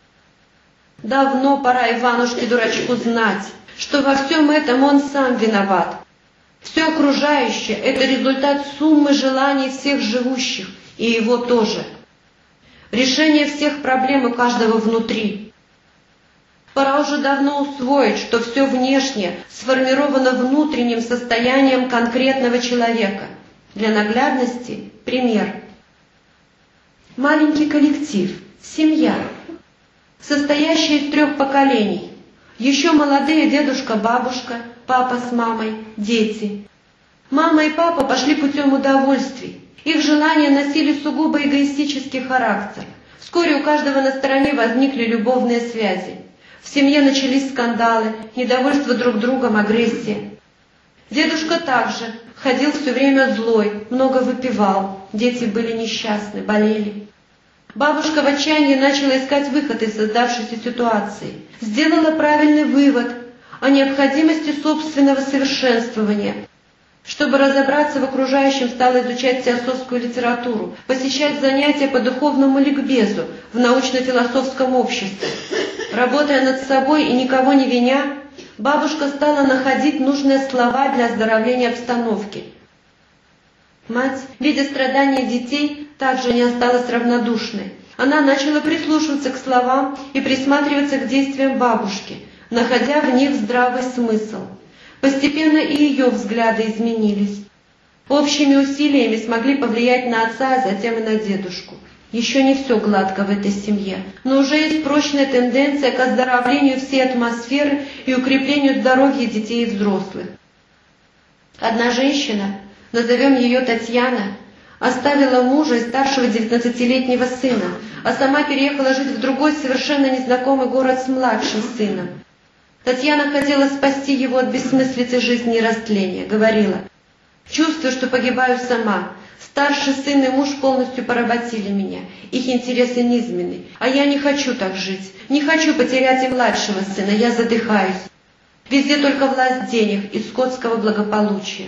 Давно пора Иванушке-дурачку знать, что во всем этом он сам виноват. Все окружающее – это результат суммы желаний всех живущих, и его тоже. Решение всех проблем у каждого внутри. Пора уже давно усвоить, что все внешнее сформировано внутренним состоянием конкретного человека. Для наглядности – пример. Маленький коллектив, семья, состоящая из 3 поколений. Еще молодые дедушка, бабушка, папа с мамой, дети. Мама и папа пошли путем удовольствий. Их желания носили сугубо эгоистический характер. Вскоре у каждого на стороне возникли любовные связи. В семье начались скандалы, недовольство друг другом, агрессия. Дедушка также ходил все время злой, много выпивал. Дети были несчастны, болели. Бабушка в отчаянии начала искать выход из создавшейся ситуации. Сделала правильный вывод о необходимости собственного совершенствования. Чтобы разобраться в окружающем, стала изучать теософскую литературу, посещать занятия по духовному ликбезу в научно-философском обществе. Работая над собой и никого не виня, бабушка стала находить нужные слова для оздоровления обстановки. Мать, видя страдания детей, также не осталась равнодушной. Она начала прислушиваться к словам и присматриваться к действиям бабушки, находя в них здравый смысл. Постепенно и ее взгляды изменились. Общими усилиями смогли повлиять на отца, а затем и на дедушку. Еще не все гладко в этой семье, но уже есть прочная тенденция к оздоровлению всей атмосферы и укреплению здоровья детей и взрослых. Одна женщина, назовем ее Татьяна, оставила мужа и старшего 19-летнего сына, а сама переехала жить в другой совершенно незнакомый город с младшим сыном. Татьяна хотела спасти его от бессмыслицы жизни и растления. Говорила: «Чувствую, что погибаю сама. Старший сын и муж полностью поработили меня. Их интересы низменны. А я не хочу так жить. Не хочу потерять и младшего сына. Я задыхаюсь. Везде только власть денег и скотского благополучия».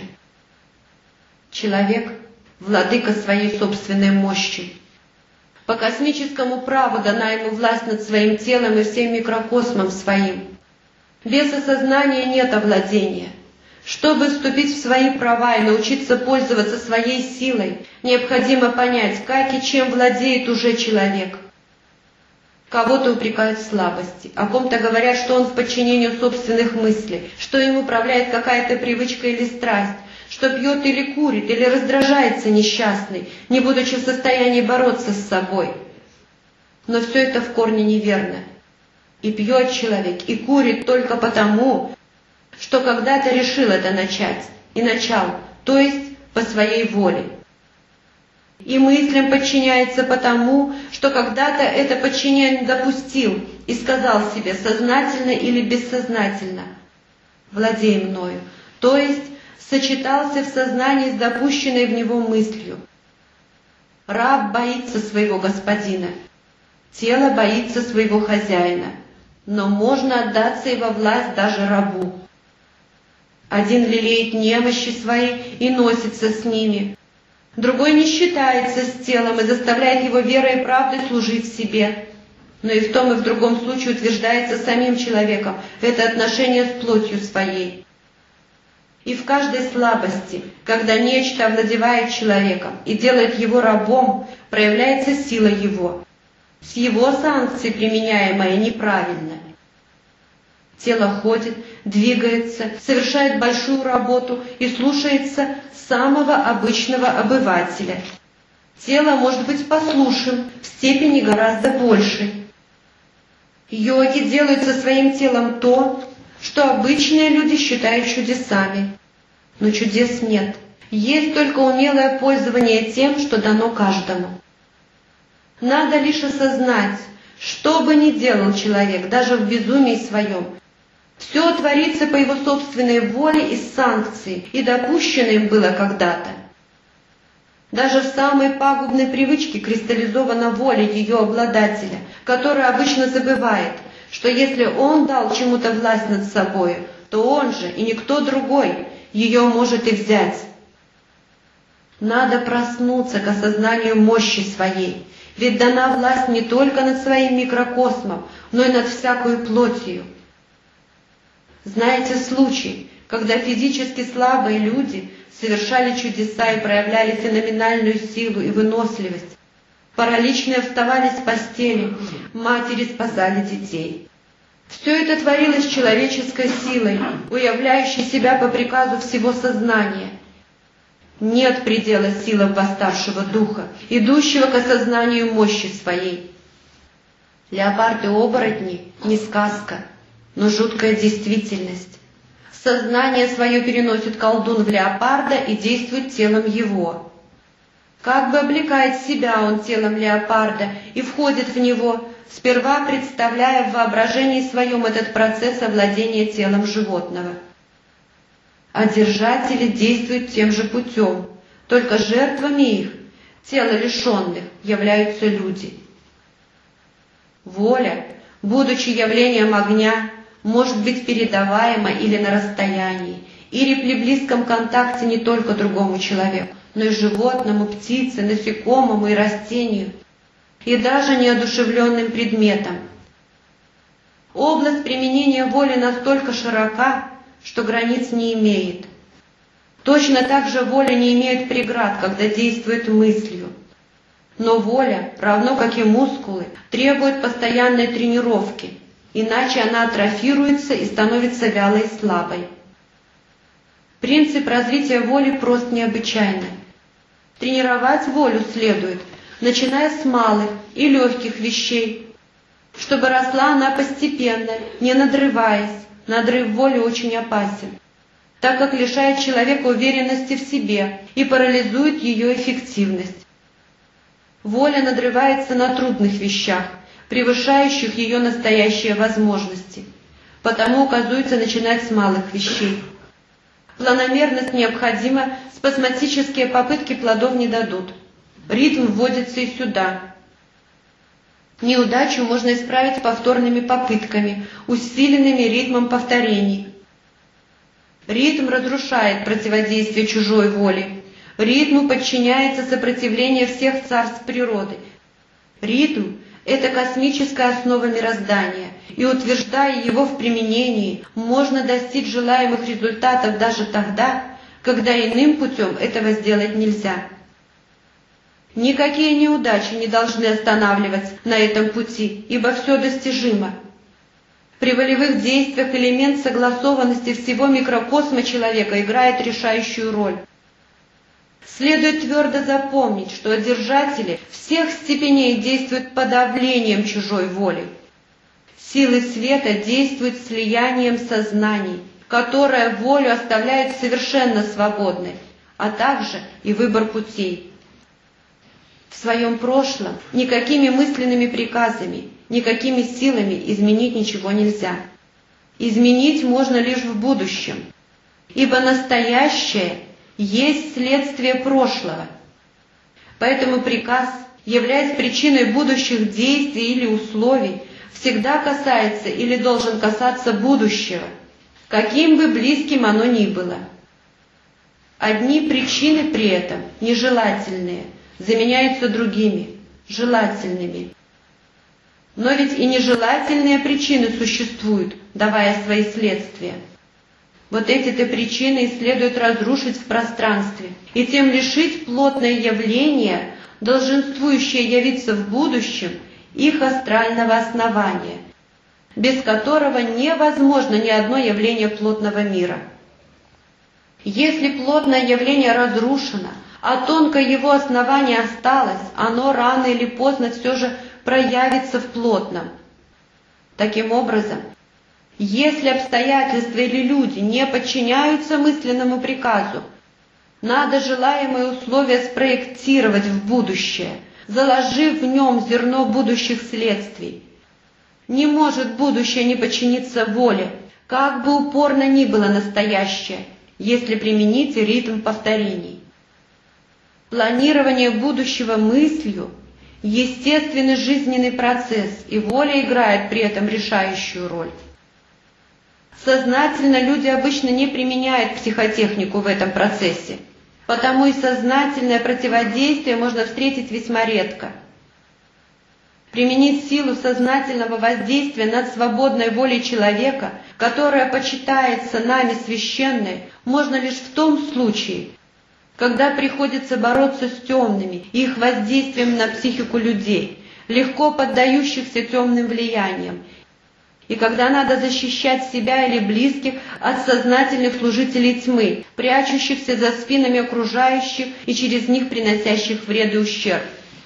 Человек – владыка своей собственной мощи. По космическому праву дана ему власть над своим телом и всем микрокосмом своим. Без осознания нет овладения. Чтобы вступить в свои права и научиться пользоваться своей силой, необходимо понять, как и чем владеет уже человек. Кого-то упрекают в слабости, о ком-то говорят, что он в подчинении собственных мыслей, что им управляет какая-то привычка или страсть, что пьет или курит, или раздражается несчастный, не будучи в состоянии бороться с собой. Но все это в корне неверно. И пьет человек, и курит только потому, что когда-то решил это начать, и начал, то есть по своей воле. И мыслям подчиняется потому, что когда-то это подчинение допустил и сказал себе сознательно или бессознательно: «Владей мною», то есть сочетался в сознании с допущенной в него мыслью. Раб боится своего господина, тело боится своего хозяина, но можно отдаться и во власть даже рабу. Один лелеет немощи свои и носится с ними, другой не считается с телом и заставляет его верой и правдой служить себе. Но и в том, и в другом случае утверждается самим человеком это отношение с плотью своей. И в каждой слабости, когда нечто овладевает человеком и делает его рабом, проявляется сила его. с его санкцией, применяемой неправильно. Тело ходит, двигается, совершает большую работу и слушается самого обычного обывателя. Тело может быть послушным в степени гораздо большей. Йоги делают со своим телом то, что обычные люди считают чудесами. Но чудес нет. Есть только умелое пользование тем, что дано каждому. Надо лишь осознать, что бы ни делал человек, даже в безумии своем, все творится по его собственной воле и санкции, и допущено им было когда-то. Даже в самой пагубной привычке кристаллизована воля ее обладателя, который обычно забывает, что если он дал чему-то власть над собой, то он же и никто другой ее может и взять. Надо проснуться к осознанию мощи своей, ведь дана власть не только над своим микрокосмом, но и над всякою плотью. Знаете случай, когда физически слабые люди совершали чудеса и проявляли феноменальную силу и выносливость. Параличные вставали с постели, матери спасали детей. Все это творилось человеческой силой, уявляющей себя по приказу всего сознания. Нет предела силам восставшего духа, идущего к осознанию мощи своей. Леопарды-оборотни не сказка, но жуткая действительность. Сознание свое переносит колдун в леопарда и действует телом его. Как бы облекает себя он телом леопарда и входит в него, сперва представляя в воображении своем этот процесс овладения телом животного. А держатели действуют тем же путем, только жертвами их, тела лишенных, являются люди. Воля, будучи явлением огня, может быть передаваема или на расстоянии, или при близком контакте не только другому человеку, но и животному, птице, насекомому и растению, и даже неодушевленным предметам. Область применения воли настолько широка, что границ не имеет. Точно так же воля не имеет преград, когда действует мыслью. Но воля, равно как и мускулы, требует постоянной тренировки, иначе она атрофируется и становится вялой и слабой. Принцип развития воли прост необычайно. Тренировать волю следует, начиная с малых и легких вещей, чтобы росла она постепенно, не надрываясь. Надрыв воли очень опасен, так как лишает человека уверенности в себе и парализует ее эффективность. Воля надрывается на трудных вещах, превышающих ее настоящие возможности, потому указывается начинать с малых вещей. Планомерность необходима, спазматические попытки плодов не дадут. Ритм вводится и сюда. Неудачу можно исправить повторными попытками, усиленными ритмом повторений. Ритм разрушает противодействие чужой воли. Ритму подчиняется сопротивление всех царств природы. Ритм – это космическая основа мироздания, и, утверждая его в применении, можно достичь желаемых результатов даже тогда, когда иным путем этого сделать нельзя. Никакие неудачи не должны останавливать на этом пути, ибо все достижимо. При волевых действиях элемент согласованности всего микрокосма человека играет решающую роль. Следует твердо запомнить, что одержатели всех степеней действуют подавлением чужой воли. Силы света действуют слиянием сознаний, которое волю оставляет совершенно свободной, а также и выбор путей. В своем прошлом никакими мысленными приказами, никакими силами изменить ничего нельзя. Изменить можно лишь в будущем, ибо настоящее есть следствие прошлого. Поэтому приказ, являясь причиной будущих действий или условий, всегда касается или должен касаться будущего, каким бы близким оно ни было. Одни причины при этом нежелательные заменяются другими, желательными. Но ведь и нежелательные причины существуют, давая свои следствия. Вот эти-то причины и следует разрушить в пространстве, и тем лишить плотное явление, долженствующее явиться в будущем, их астрального основания, без которого невозможно ни одно явление плотного мира. Если плотное явление разрушено, а тонкое его основание осталось, оно рано или поздно все же проявится в плотном. Таким образом, если обстоятельства или люди не подчиняются мысленному приказу, надо желаемые условия спроектировать в будущее, заложив в нем зерно будущих следствий. Не может будущее не подчиниться воле, как бы упорно ни было настоящее, если применить ритм повторений. Планирование будущего мыслью – естественный жизненный процесс, и воля играет при этом решающую роль. Сознательно люди обычно не применяют психотехнику в этом процессе, потому и сознательное противодействие можно встретить весьма редко. Применить силу сознательного воздействия над свободной волей человека, которая почитается нами священной, можно лишь в том случае, когда приходится бороться с темными и их воздействием на психику людей, легко поддающихся темным влияниям, и когда надо защищать себя или близких от сознательных служителей тьмы, прячущихся за спинами окружающих и через них приносящих вред и ущерб.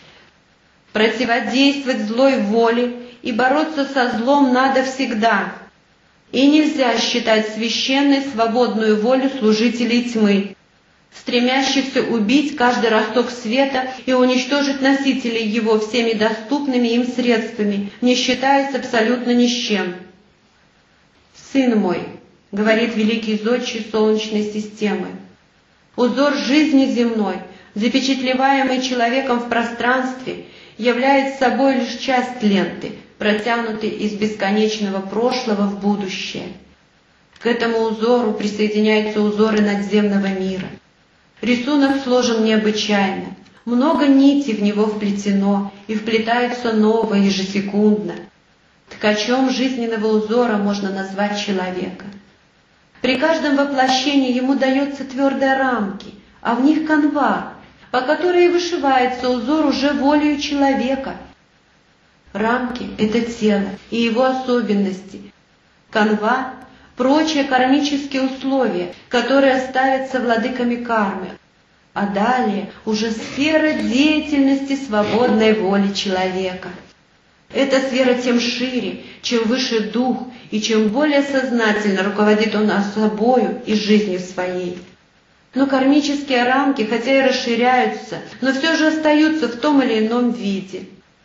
Противодействовать злой воле и бороться со злом надо всегда, и нельзя считать священной свободную волю служителей тьмы, стремящихся убить каждый росток света и уничтожить носителей его всеми доступными им средствами, не считаясь абсолютно ни с чем. «Сын мой», — говорит великий зодчий Солнечной системы, — «узор жизни земной, запечатлеваемый человеком в пространстве, является собой лишь часть ленты, протянутой из бесконечного прошлого в будущее. К этому узору присоединяются узоры надземного мира. Рисунок сложен необычайно, много нитей в него вплетено, и вплетаются новые ежесекундно. Ткачом жизненного узора можно назвать человека. При каждом воплощении ему даются твердые рамки, а в них канва, по которой вышивается узор уже волею человека. Рамки — это тело и его особенности. Канва — прочие кармические условия, которые ставятся владыками кармы, а далее уже сфера деятельности свободной воли человека. Эта сфера тем шире, чем выше дух и чем более сознательно руководит он собою и жизнью своей. Но кармические рамки, хотя и расширяются, но все же остаются в том или ином виде.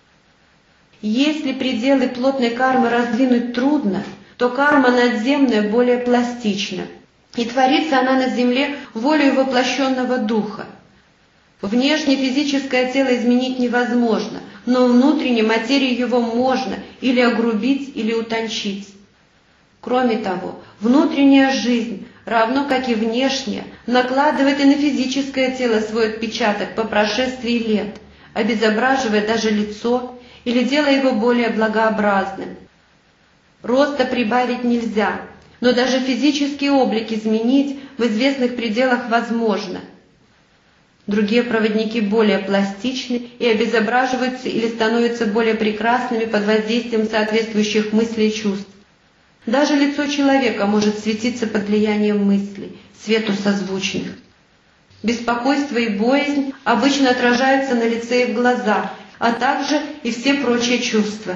Если пределы плотной кармы раздвинуть трудно, то карма надземная более пластична, и творится она на земле волею воплощенного духа. Внешне физическое тело изменить невозможно, но внутренне материю его можно или огрубить, или утончить. Кроме того, внутренняя жизнь, равно как и внешняя, накладывает и на физическое тело свой отпечаток по прошествии лет, обезображивая даже лицо или делая его более благообразным. Роста прибавить нельзя, но даже физический облик изменить в известных пределах возможно. Другие проводники более пластичны и обезображиваются или становятся более прекрасными под воздействием соответствующих мыслей и чувств. Даже лицо человека может светиться под влиянием мыслей, свету созвучных. Беспокойство и боязнь обычно отражаются на лице и в глазах, а также и все прочие чувства.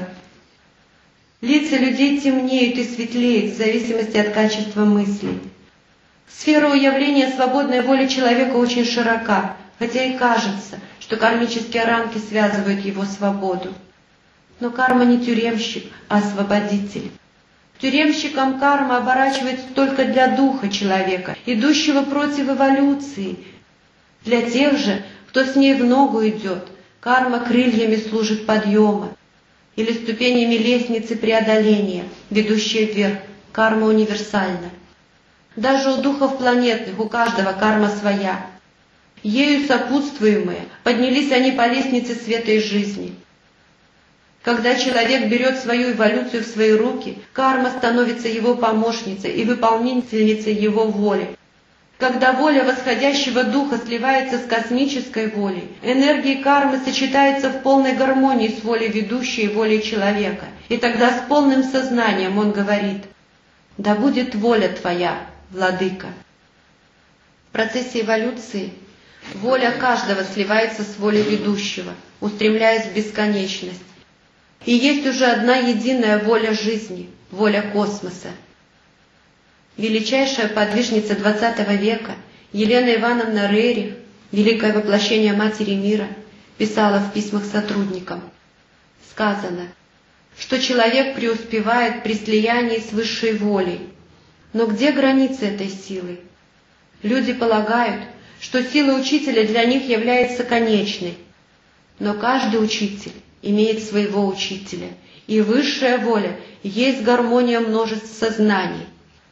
Лица людей темнеют и светлеют в зависимости от качества мыслей. Сфера уявления свободной воли человека очень широка, хотя и кажется, что кармические рамки связывают его свободу. Но карма не тюремщик, а освободитель. Тюремщиком карма оборачивается только для духа человека, идущего против эволюции. Для тех же, кто с ней в ногу идет, карма крыльями служит подъема, или ступенями лестницы преодоления, ведущей вверх, карма универсальна. Даже у духов планетных, у каждого карма своя. Ею сопутствуемые, поднялись они по лестнице света и жизни. Когда человек берет свою эволюцию в свои руки, карма становится его помощницей и выполнительницей его воли. Когда воля восходящего духа сливается с космической волей, энергии кармы сочетаются в полной гармонии с волей ведущей и волей человека. И тогда с полным сознанием он говорит: «Да будет воля твоя, владыка». В процессе эволюции воля каждого сливается с волей ведущего, устремляясь в бесконечность. И есть уже одна единая воля жизни, воля космоса. Величайшая подвижница XX века Елена Ивановна Рерих, великое воплощение Матери Мира, писала в письмах сотрудникам. Сказано, что человек преуспевает при слиянии с высшей волей. Но где границы этой силы? Люди полагают, что сила учителя для них является конечной. Но каждый учитель имеет своего учителя, и высшая воля есть гармония множеств сознаний.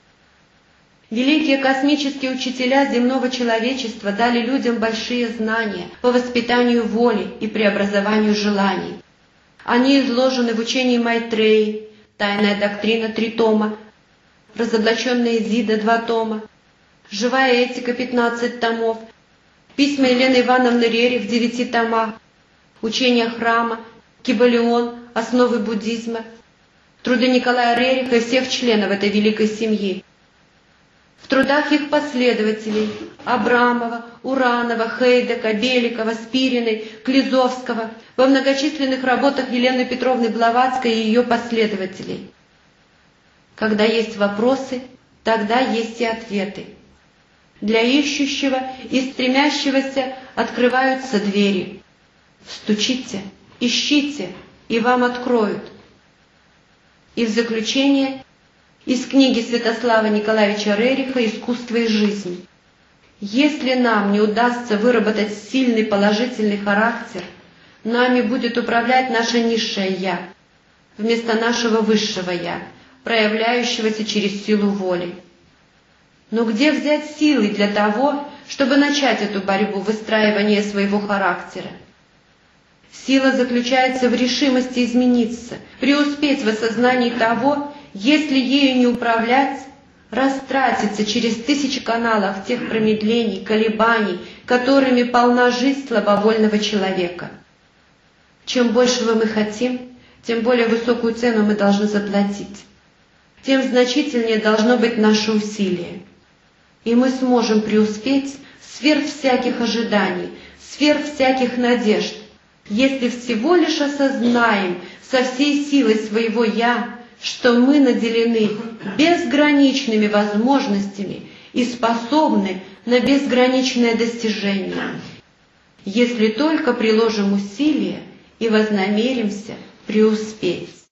Великие космические учителя земного человечества дали людям большие знания по воспитанию воли и преобразованию желаний. Они изложены в учении Майтреи, Тайная доктрина 3 тома, Разоблаченная Изида 2 тома, Живая этика 15 томов, письма Елены Ивановны Рерих в 9 томах, Учение храма, Кибалион, Основы буддизма, труды Николая Рериха и всех членов этой великой семьи. В трудах их последователей Абрамова, Уранова, Хейдека, Беликова, Спириной, Клизовского, во многочисленных работах Елены Петровны Блаватской и ее последователей. Когда есть вопросы, тогда есть и ответы. Для ищущего и стремящегося открываются двери. Стучите, ищите, и вам откроют. И в заключение из книги Святослава Николаевича Рериха «Искусство и жизнь». Если нам не удастся выработать сильный положительный характер, нами будет управлять наше низшее «я», вместо нашего высшего «я», проявляющегося через силу воли. Но где взять силы для того, чтобы начать эту борьбу выстраивания своего характера? Сила заключается в решимости измениться, преуспеть в осознании того, если ею не управлять, растратиться через тысячи каналов тех промедлений, колебаний, которыми полна жизнь слабовольного человека. Чем большего мы хотим, тем более высокую цену мы должны заплатить. Тем значительнее должно быть наше усилие. И мы сможем преуспеть сверх всяких ожиданий, сверх всяких надежд, если всего лишь осознаем со всей силой своего «я», что мы наделены безграничными возможностями и способны на безграничное достижение, если только приложим усилия и вознамеримся преуспеть.